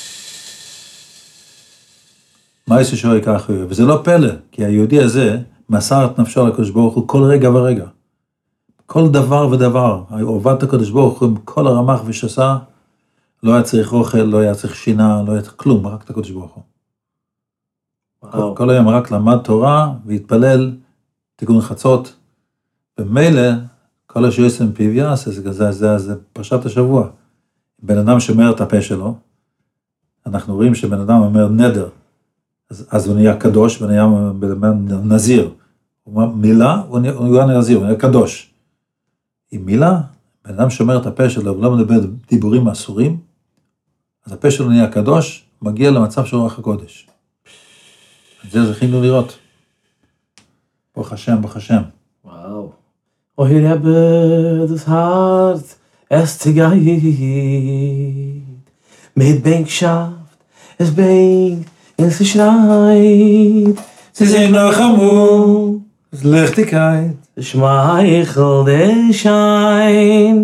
[SPEAKER 3] מה יש שהוא ייקח? וזה לא פלא, כי היהודי הזה מסר את נפשו לקדוש ברוך הוא כל רגע ורגע. כל דבר ודבר, עובד את הקדוש ברוך הוא עם כל הרמ"ח ושסה, לא היה צריך אוכל, לא היה צריך שינה, לא היה צריך כלום, רק את הקדוש ברוך הוא. כל, כל היום רק למד תורה והתפלל, תיקון חצות, ומילא כל השיעורים פיו יעשה, זה, זה, זה, זה פרשת השבוע. בן אדם שומר את הפה שלו, אנחנו רואים שבן אדם אומר נדר, אז, אז הוא נהיה קדוש, ונהיה נזיר. הוא אומר מילה, הוא נהיה נזיר, הוא נהיה קדוש. עם מילה, בן אדם שומר את הפה שלו, ולא מדבר דיבורים אסורים, אז הפה שלו נהיה קדוש, מגיע למצב של רוח הקודש. את זה זכינו לראות. ברוך השם, ברוך השם.
[SPEAKER 4] וואו. אוי רבה, das Herz, es zigeit. Mit Bänkschaft, es bängt, es schreit.
[SPEAKER 3] Sie sind noch am Mund, es Lichtigkeit.
[SPEAKER 4] Schmeichel der Schein.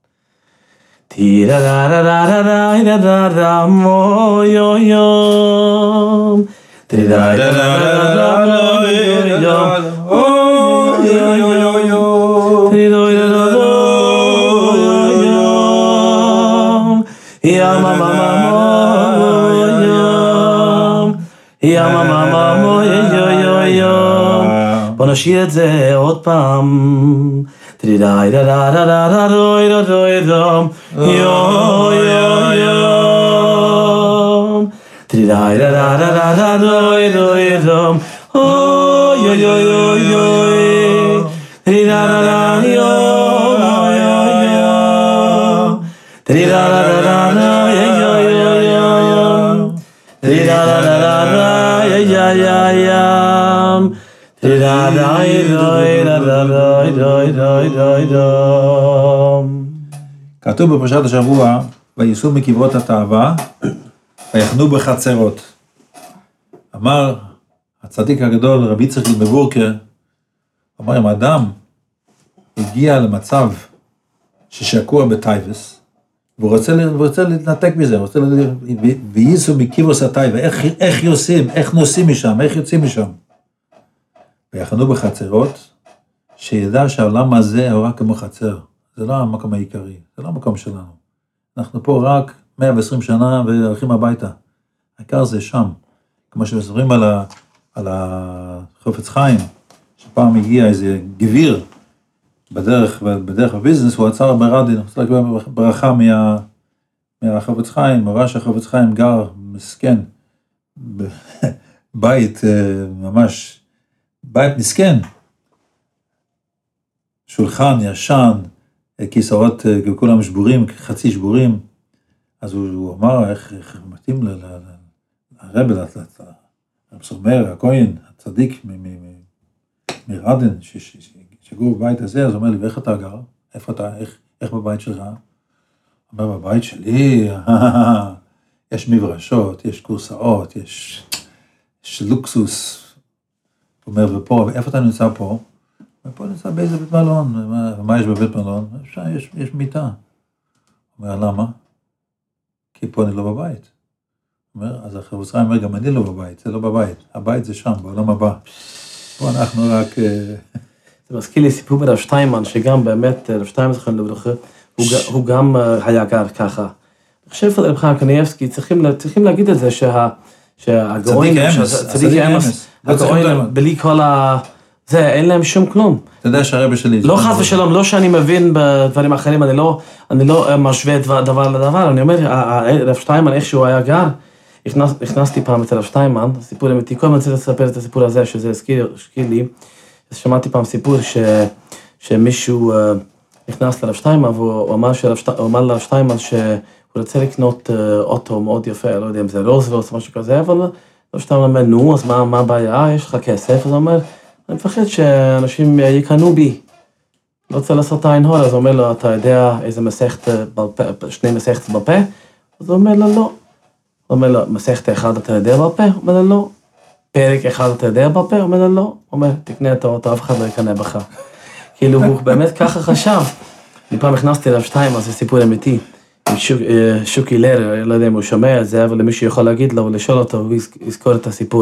[SPEAKER 4] Tira-ra-ra-ra-ra-ra-ra-ra-ra, mo-yo-yom. Tira-ra-ra-ra-ra-ra-ra-ra-ra-ra, oh-yo-yo-yo. Tira-ra-ra-ra-ra-ra-ra-ra-ra, ya-ma-ma-ma-mo-yom. Ya-ma-ma-ma-mo-yo-yo-yo. בוא נשאיר את זה עוד פעם. טרידאי-דה-דה-דה-דה-דה-דה-דה-דה-דה-דם, יו-יו-יום. טרידאי-דה-דה-דה-דה-דה-דה-דה-דם, אוי אוי אוי אוי אוי תרירררר אוי אוי אוי תרירררר אוי אוי אוי אוי תרירררר אוי אוי אוי
[SPEAKER 3] כתוב בפרשת השבוע, וייסעו מקברות התאווה, ויחנו בחצרות. אמר הצדיק הגדול, רבי יצחק מבורקר, אמר, אם האדם הגיע למצב ששקוע בטייבס, והוא רוצה, רוצה להתנתק מזה, הוא רוצה, וייסעו מקברות התאווה, איך, איך יוצאים, איך נוסעים משם, איך יוצאים משם. ויחנו בחצרות, שידע שהעולם הזה הוא רק כמו חצר. זה לא המקום העיקרי, זה לא המקום שלנו. אנחנו פה רק מאה ועשרים שנה והולכים הביתה. העיקר זה שם. כמו שמספרים על, ה, על החפץ חיים, שפעם הגיע איזה גביר בדרך, בדרך הביזנס, הוא עצר ברדין, הוא רוצה לקבל ברכה מה, מהחפץ חיים, הוא ראה שהחפץ חיים גר מסכן, בבית ממש, בית מסכן, שולחן ישן, כיסאות כולם שבורים, חצי שבורים, אז הוא, הוא אמר, איך, איך מתאים ל, ל, ל, לרב, לסומר, הכהן, הצדיק מרדן, שגור בבית הזה, אז הוא אומר לי, ואיך אתה גר? איפה אתה, איך, איך בבית שלך? הוא אומר, בבית שלי, יש מברשות, יש קורסאות, יש, יש לוקסוס. הוא אומר, ופה, איפה אתה נמצא פה? ופה נמצא באיזה בית מלון, ומה יש בבית מלון? יש, יש מיטה. הוא אומר, למה? כי פה אני לא בבית. הוא אומר, אז החפץ חיים אומר, גם אני לא בבית, זה לא בבית, הבית זה שם, בעולם הבא. פה אנחנו רק...
[SPEAKER 4] זה מזכיר לי סיפור ברב שטיינמן, שגם באמת, רב שטיינמן זכרן לברכה, הוא גם היה גר ככה. אני חושב, רב חיים קניאבסקי, צריכים להגיד את זה, שהגאונים, צדיק האמס, הגאונים, בלי כל ה... זה, אין להם שום כלום.
[SPEAKER 3] אתה יודע שהרבא שלי...
[SPEAKER 4] לא חס ושלום, לא שאני מבין בדברים אחרים, אני לא, אני לא משווה דבר לדבר, אני אומר, רב שטיינמן, איך שהוא היה גר, נכנסתי פעם אצל רב שטיינמן, סיפור אמיתי, כל הזמן צריך לספר את הסיפור הזה, שזה הזכיר לי, שמעתי פעם סיפור ש, שמישהו נכנס לרב שטיינמן, והוא אמר, אמר לרב שטיינמן שהוא רוצה לקנות אוטו מאוד יפה, לא יודע אם זה רוזוולט או משהו כזה, אבל רב שטיינמן אומר, נו, אז מה, מה הבעיה, יש לך כסף? אז הוא אומר, אני מפחד שאנשים יקנו בי. לא רוצה לעשות עין הור, אז הוא אומר לו, אתה יודע איזה מסכת, שני מסכת בפה? אז הוא אומר לו, לא. הוא אומר לו, מסכת אחד אתה יודע בפה? הוא אומר לו, לא. פרק אחד אתה יודע בפה? הוא אומר לו, לא. הוא אומר, תקנה את האוטו, אף אחד לא יקנה בך. כאילו, הוא באמת ככה חשב. אני פעם הכנסתי לרב שטיינמן, זה סיפור אמיתי. עם שוקי לרר, לא יודע אם הוא שומע את זה, אבל למישהו יכול להגיד לו, ולשאול אותו, הוא יזכור את הסיפור.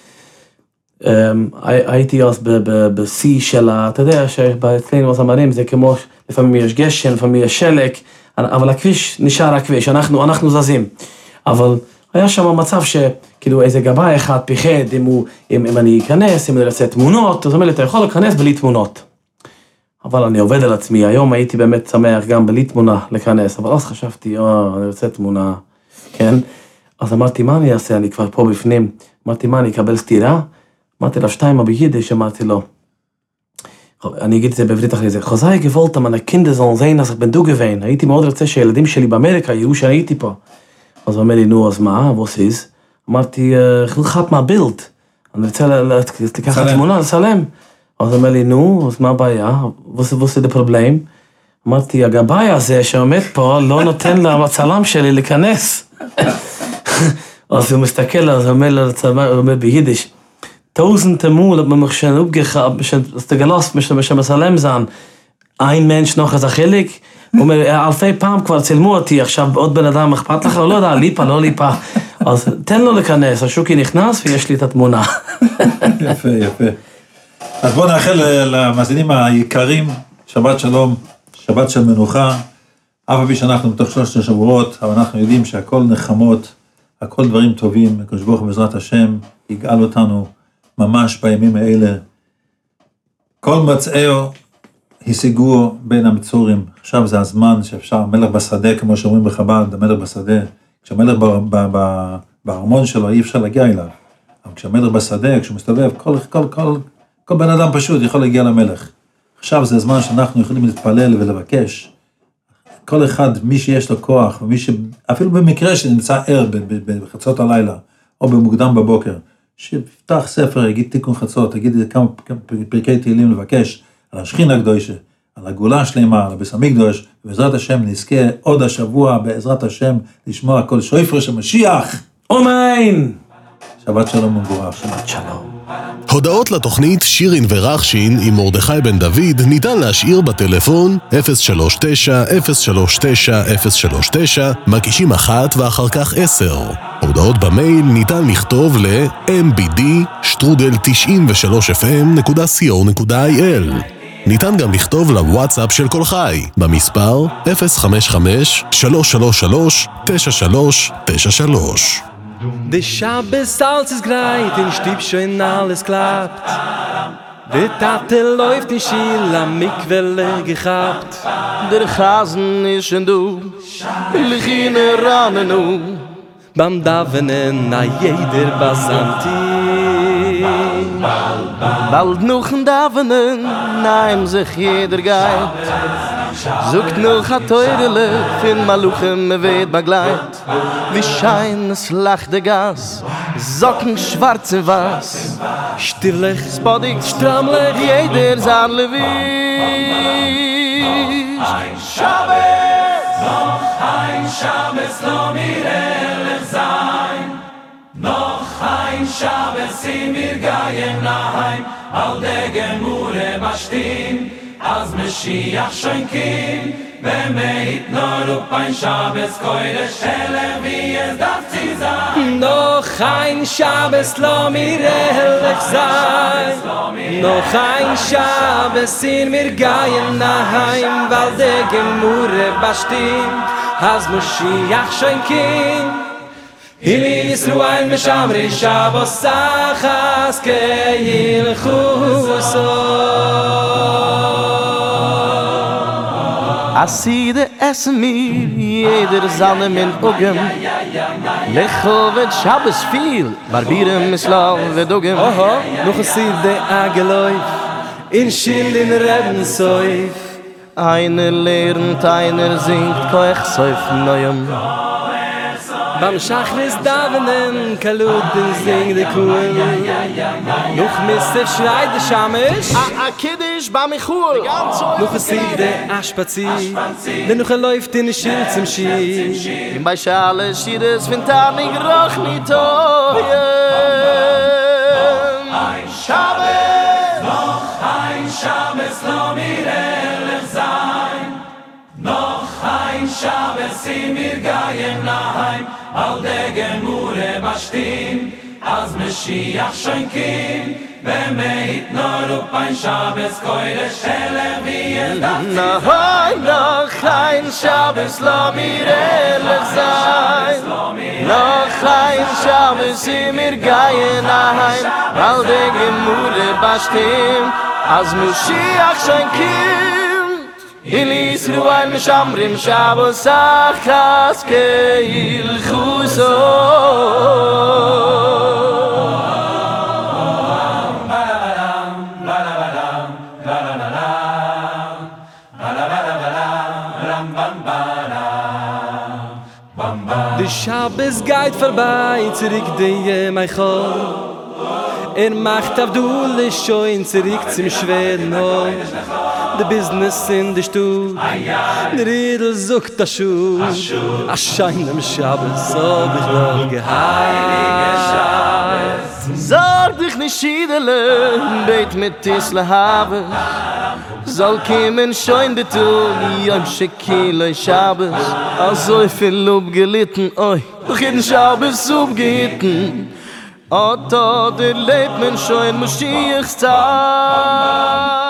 [SPEAKER 4] הייתי אז בסי של, אתה יודע, שאצלנו הזמרים זה כמו, לפעמים יש גשם, לפעמים יש שלג, אבל הכביש נשאר הכביש, אנחנו, אנחנו זזים. אבל היה שם מצב שכאילו איזה גבאי אחד פיחד, אם, הוא, אם, אם אני אכנס, אם אני רוצה תמונות, אז אומר לי, אתה יכול להיכנס בלי תמונות. אבל אני עובד על עצמי, היום הייתי באמת שמח גם בלי תמונה להיכנס, אבל אז חשבתי, אה, אני רוצה תמונה, כן? אז אמרתי, מה אני אעשה? אני כבר פה בפנים. אמרתי, מה, אני אקבל סתירה? אמרתי לה, שתיים ביידיש, אמרתי לו. אני אגיד את זה בעברית אחרי זה. חוזאי גבולת, מן הקינדה זון זיין, אז בן דו גווין. הייתי מאוד רוצה שהילדים שלי באמריקה יראו שהייתי פה. אז הוא אומר לי, נו, אז מה? ווס איז? אמרתי, חלחת מהבילד. אני רוצה לקחת תמונה, לסלם. אז הוא אומר לי, נו, אז מה הבעיה? ווס איז דה פרובלם? אמרתי, הגבאי הזה שעומד פה לא נותן לצלם שלי להיכנס. אז הוא מסתכל, אז הוא אומר ביידיש, tausende Mal hat man mich schon aufgehabt, dass der Gelost mich schon mal Salem sein. Ein Mensch noch als Achillig, und mir אלפי פעם כבר צילמו אותי, עכשיו עוד בן אדם אכפת לך, לא יודע, ליפה, לא ליפה. אז תן לו להיכנס, השוקי נכנס ויש לי את התמונה.
[SPEAKER 3] יפה, יפה. אז בואו נאחל למאזינים היקרים, שבת שלום, שבת של מנוחה, אף על פי שאנחנו בתוך שלושת השבועות, אבל אנחנו יודעים שהכל נחמות, הכל דברים טובים, הקדוש ברוך הוא בעזרת השם, יגאל אותנו ממש בימים האלה. כל מצאו השיגו בין המצורים, עכשיו זה הזמן שאפשר, מלך בשדה, כמו שאומרים בחב"ד, המלך בשדה, כשהמלך בארמון שלו אי אפשר להגיע אליו, כשהמלך בשדה, כשהוא מסתובב, כל, כל, כל, כל בן אדם פשוט יכול להגיע למלך. עכשיו זה הזמן שאנחנו יכולים להתפלל ולבקש. כל אחד, מי שיש לו כוח, ומי ש... אפילו במקרה שנמצא ער בחצות הלילה, או במוקדם בבוקר, שיפתח ספר, יגיד תיקון חצות, יגיד כמה פרקי תהילים לבקש, על השכינה הקדושה, על הגאולה השלמה, על הביס המקדוש, ובעזרת השם נזכה עוד השבוע, בעזרת השם, לשמוע כל שויפר של משיח.
[SPEAKER 4] אמן!
[SPEAKER 3] שבת שלום ומבורך.
[SPEAKER 4] שבת שלום.
[SPEAKER 1] הודעות לתוכנית שירין ורחשין עם מרדכי בן דוד ניתן להשאיר בטלפון אפס שלוש תשע אפס שלוש תשע אפס שלוש תשע, מקישים אחת ואחר כך עשר. הודעות במייל ניתן לכתוב ל-אם בי די שטרודל תשעים ושלוש אף אם נקודה סי או נקודה איי אל. ניתן גם לכתוב לוואטסאפ של כל חי במספר אפס חמש חמש שלוש שלוש שלוש תשע שלוש תשע שלוש.
[SPEAKER 5] De Shabbos als es greit, in Stieb schon alles klappt. De Tate läuft in Schiel, am Mikwelle gehabt.
[SPEAKER 6] Der Chasen ist schon du, Lichine ranen nu.
[SPEAKER 5] Beim Davenen, na jeder Basanti.
[SPEAKER 6] Bald noch ein Davenen, naim sich jeder geit. Sucht noch a teurele, fin Maluchem me weht begleit. Wie schein es lacht der Gas, Socken schwarze was.
[SPEAKER 5] Stivlich,
[SPEAKER 6] Spodig,
[SPEAKER 5] strammlich,
[SPEAKER 6] jeder sein Levisch.
[SPEAKER 2] Ein Shabbos, noch ein Shabbos, lo mir ehrlich sein. Noch ein Shabbos, in mir gehen naheim, all der Gemure bastien. Als Mashiach schon kim, wenn wir hit nur up ein Shabbos koidesh, heller wie es darf sie sein.
[SPEAKER 5] noch ein Shabbos, lo mir ehrlich sein. Noch ein Shabbos, in mir gehen naheim, weil der Gemure bestimmt, als Mashiach schon kim. Hili Yisruel mishamri Shabbos sachas keil chuso.
[SPEAKER 6] Aside essen mir, jeder Sanne min Ugem. Lechovet Shabbos viel, Barbirem Islam vedugem.
[SPEAKER 5] Oho, noch ein Sied de Ageläuf, in Schild in Reben Säuf.
[SPEAKER 6] Einer lernt, einer singt, koech Säuf neuem.
[SPEAKER 5] Beim Schachris Davenen, Kaluten sing de Kuhl. Noch Mister schreit de Schamisch,
[SPEAKER 6] A Kiddish ba Michul.
[SPEAKER 5] noch ein Sied de Aschpazi, denn noch er läuft in Schild zum Schi.
[SPEAKER 6] In bei Schale Schires Vintarnig roch nit oyen.
[SPEAKER 2] Ein Shabbos, noch ein Shabbos, lo mir ehrlich sein. Noch ein Shabbos, in mir gehen naheim, all der Gemure bastien. Als Mashiach schon kim, wenn wir hit nur up ein Shabbos koidesh, heller wie es darf sie
[SPEAKER 6] Noch
[SPEAKER 2] sein.
[SPEAKER 6] ein, noch ein Shabbos, lo mir ehrlich sein. Noch ein Shabbos, in mir gehen naheim, all der Gemure bestimmt, als Mashiach schon kommt. In Yisruel mishamrim Shabbos achas keil chuso.
[SPEAKER 5] De Shabbos geht vorbei, zurück de mein Chol. Er macht Abdul schon zurück zum schweren Hol. The business in the Stut, der Riedel sucht das Schuh. A schein am Shabbos, so dich noch geheilt.
[SPEAKER 6] Sorg dich nicht schiedele, beit mit Tisla haben. Soll kommen schon de Tug, Yom Shekiloi Shabbos. Also viel Lob gelitten, oi, doch jeden Shabbos aufgehitten. Oto, der lebt men schon Moschiachs Tag.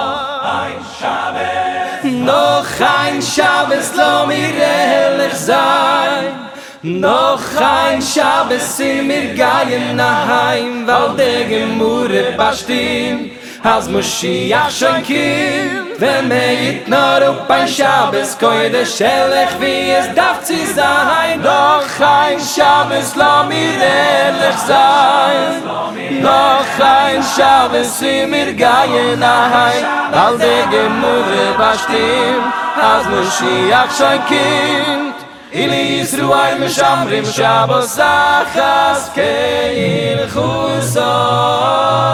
[SPEAKER 5] Noch ein Shabbos, lo mir ehrlich sein. Noch ein Shabbos, in mir gehen naheim, weil der Gemure bestimmt. als Moschiach schon kommt. Wenn mir geht nur auf ein Schabes, koide Schelech, wie es darf sie sein.
[SPEAKER 6] Noch ein Schabes, lass mir ehrlich sein. Noch ein Schabes, sie mir gehen ein. All die Gemüse bestimmt, als Moschiach schon kommt. Ili Yisruay Meshamrim Shabbos Achas Keil Chusor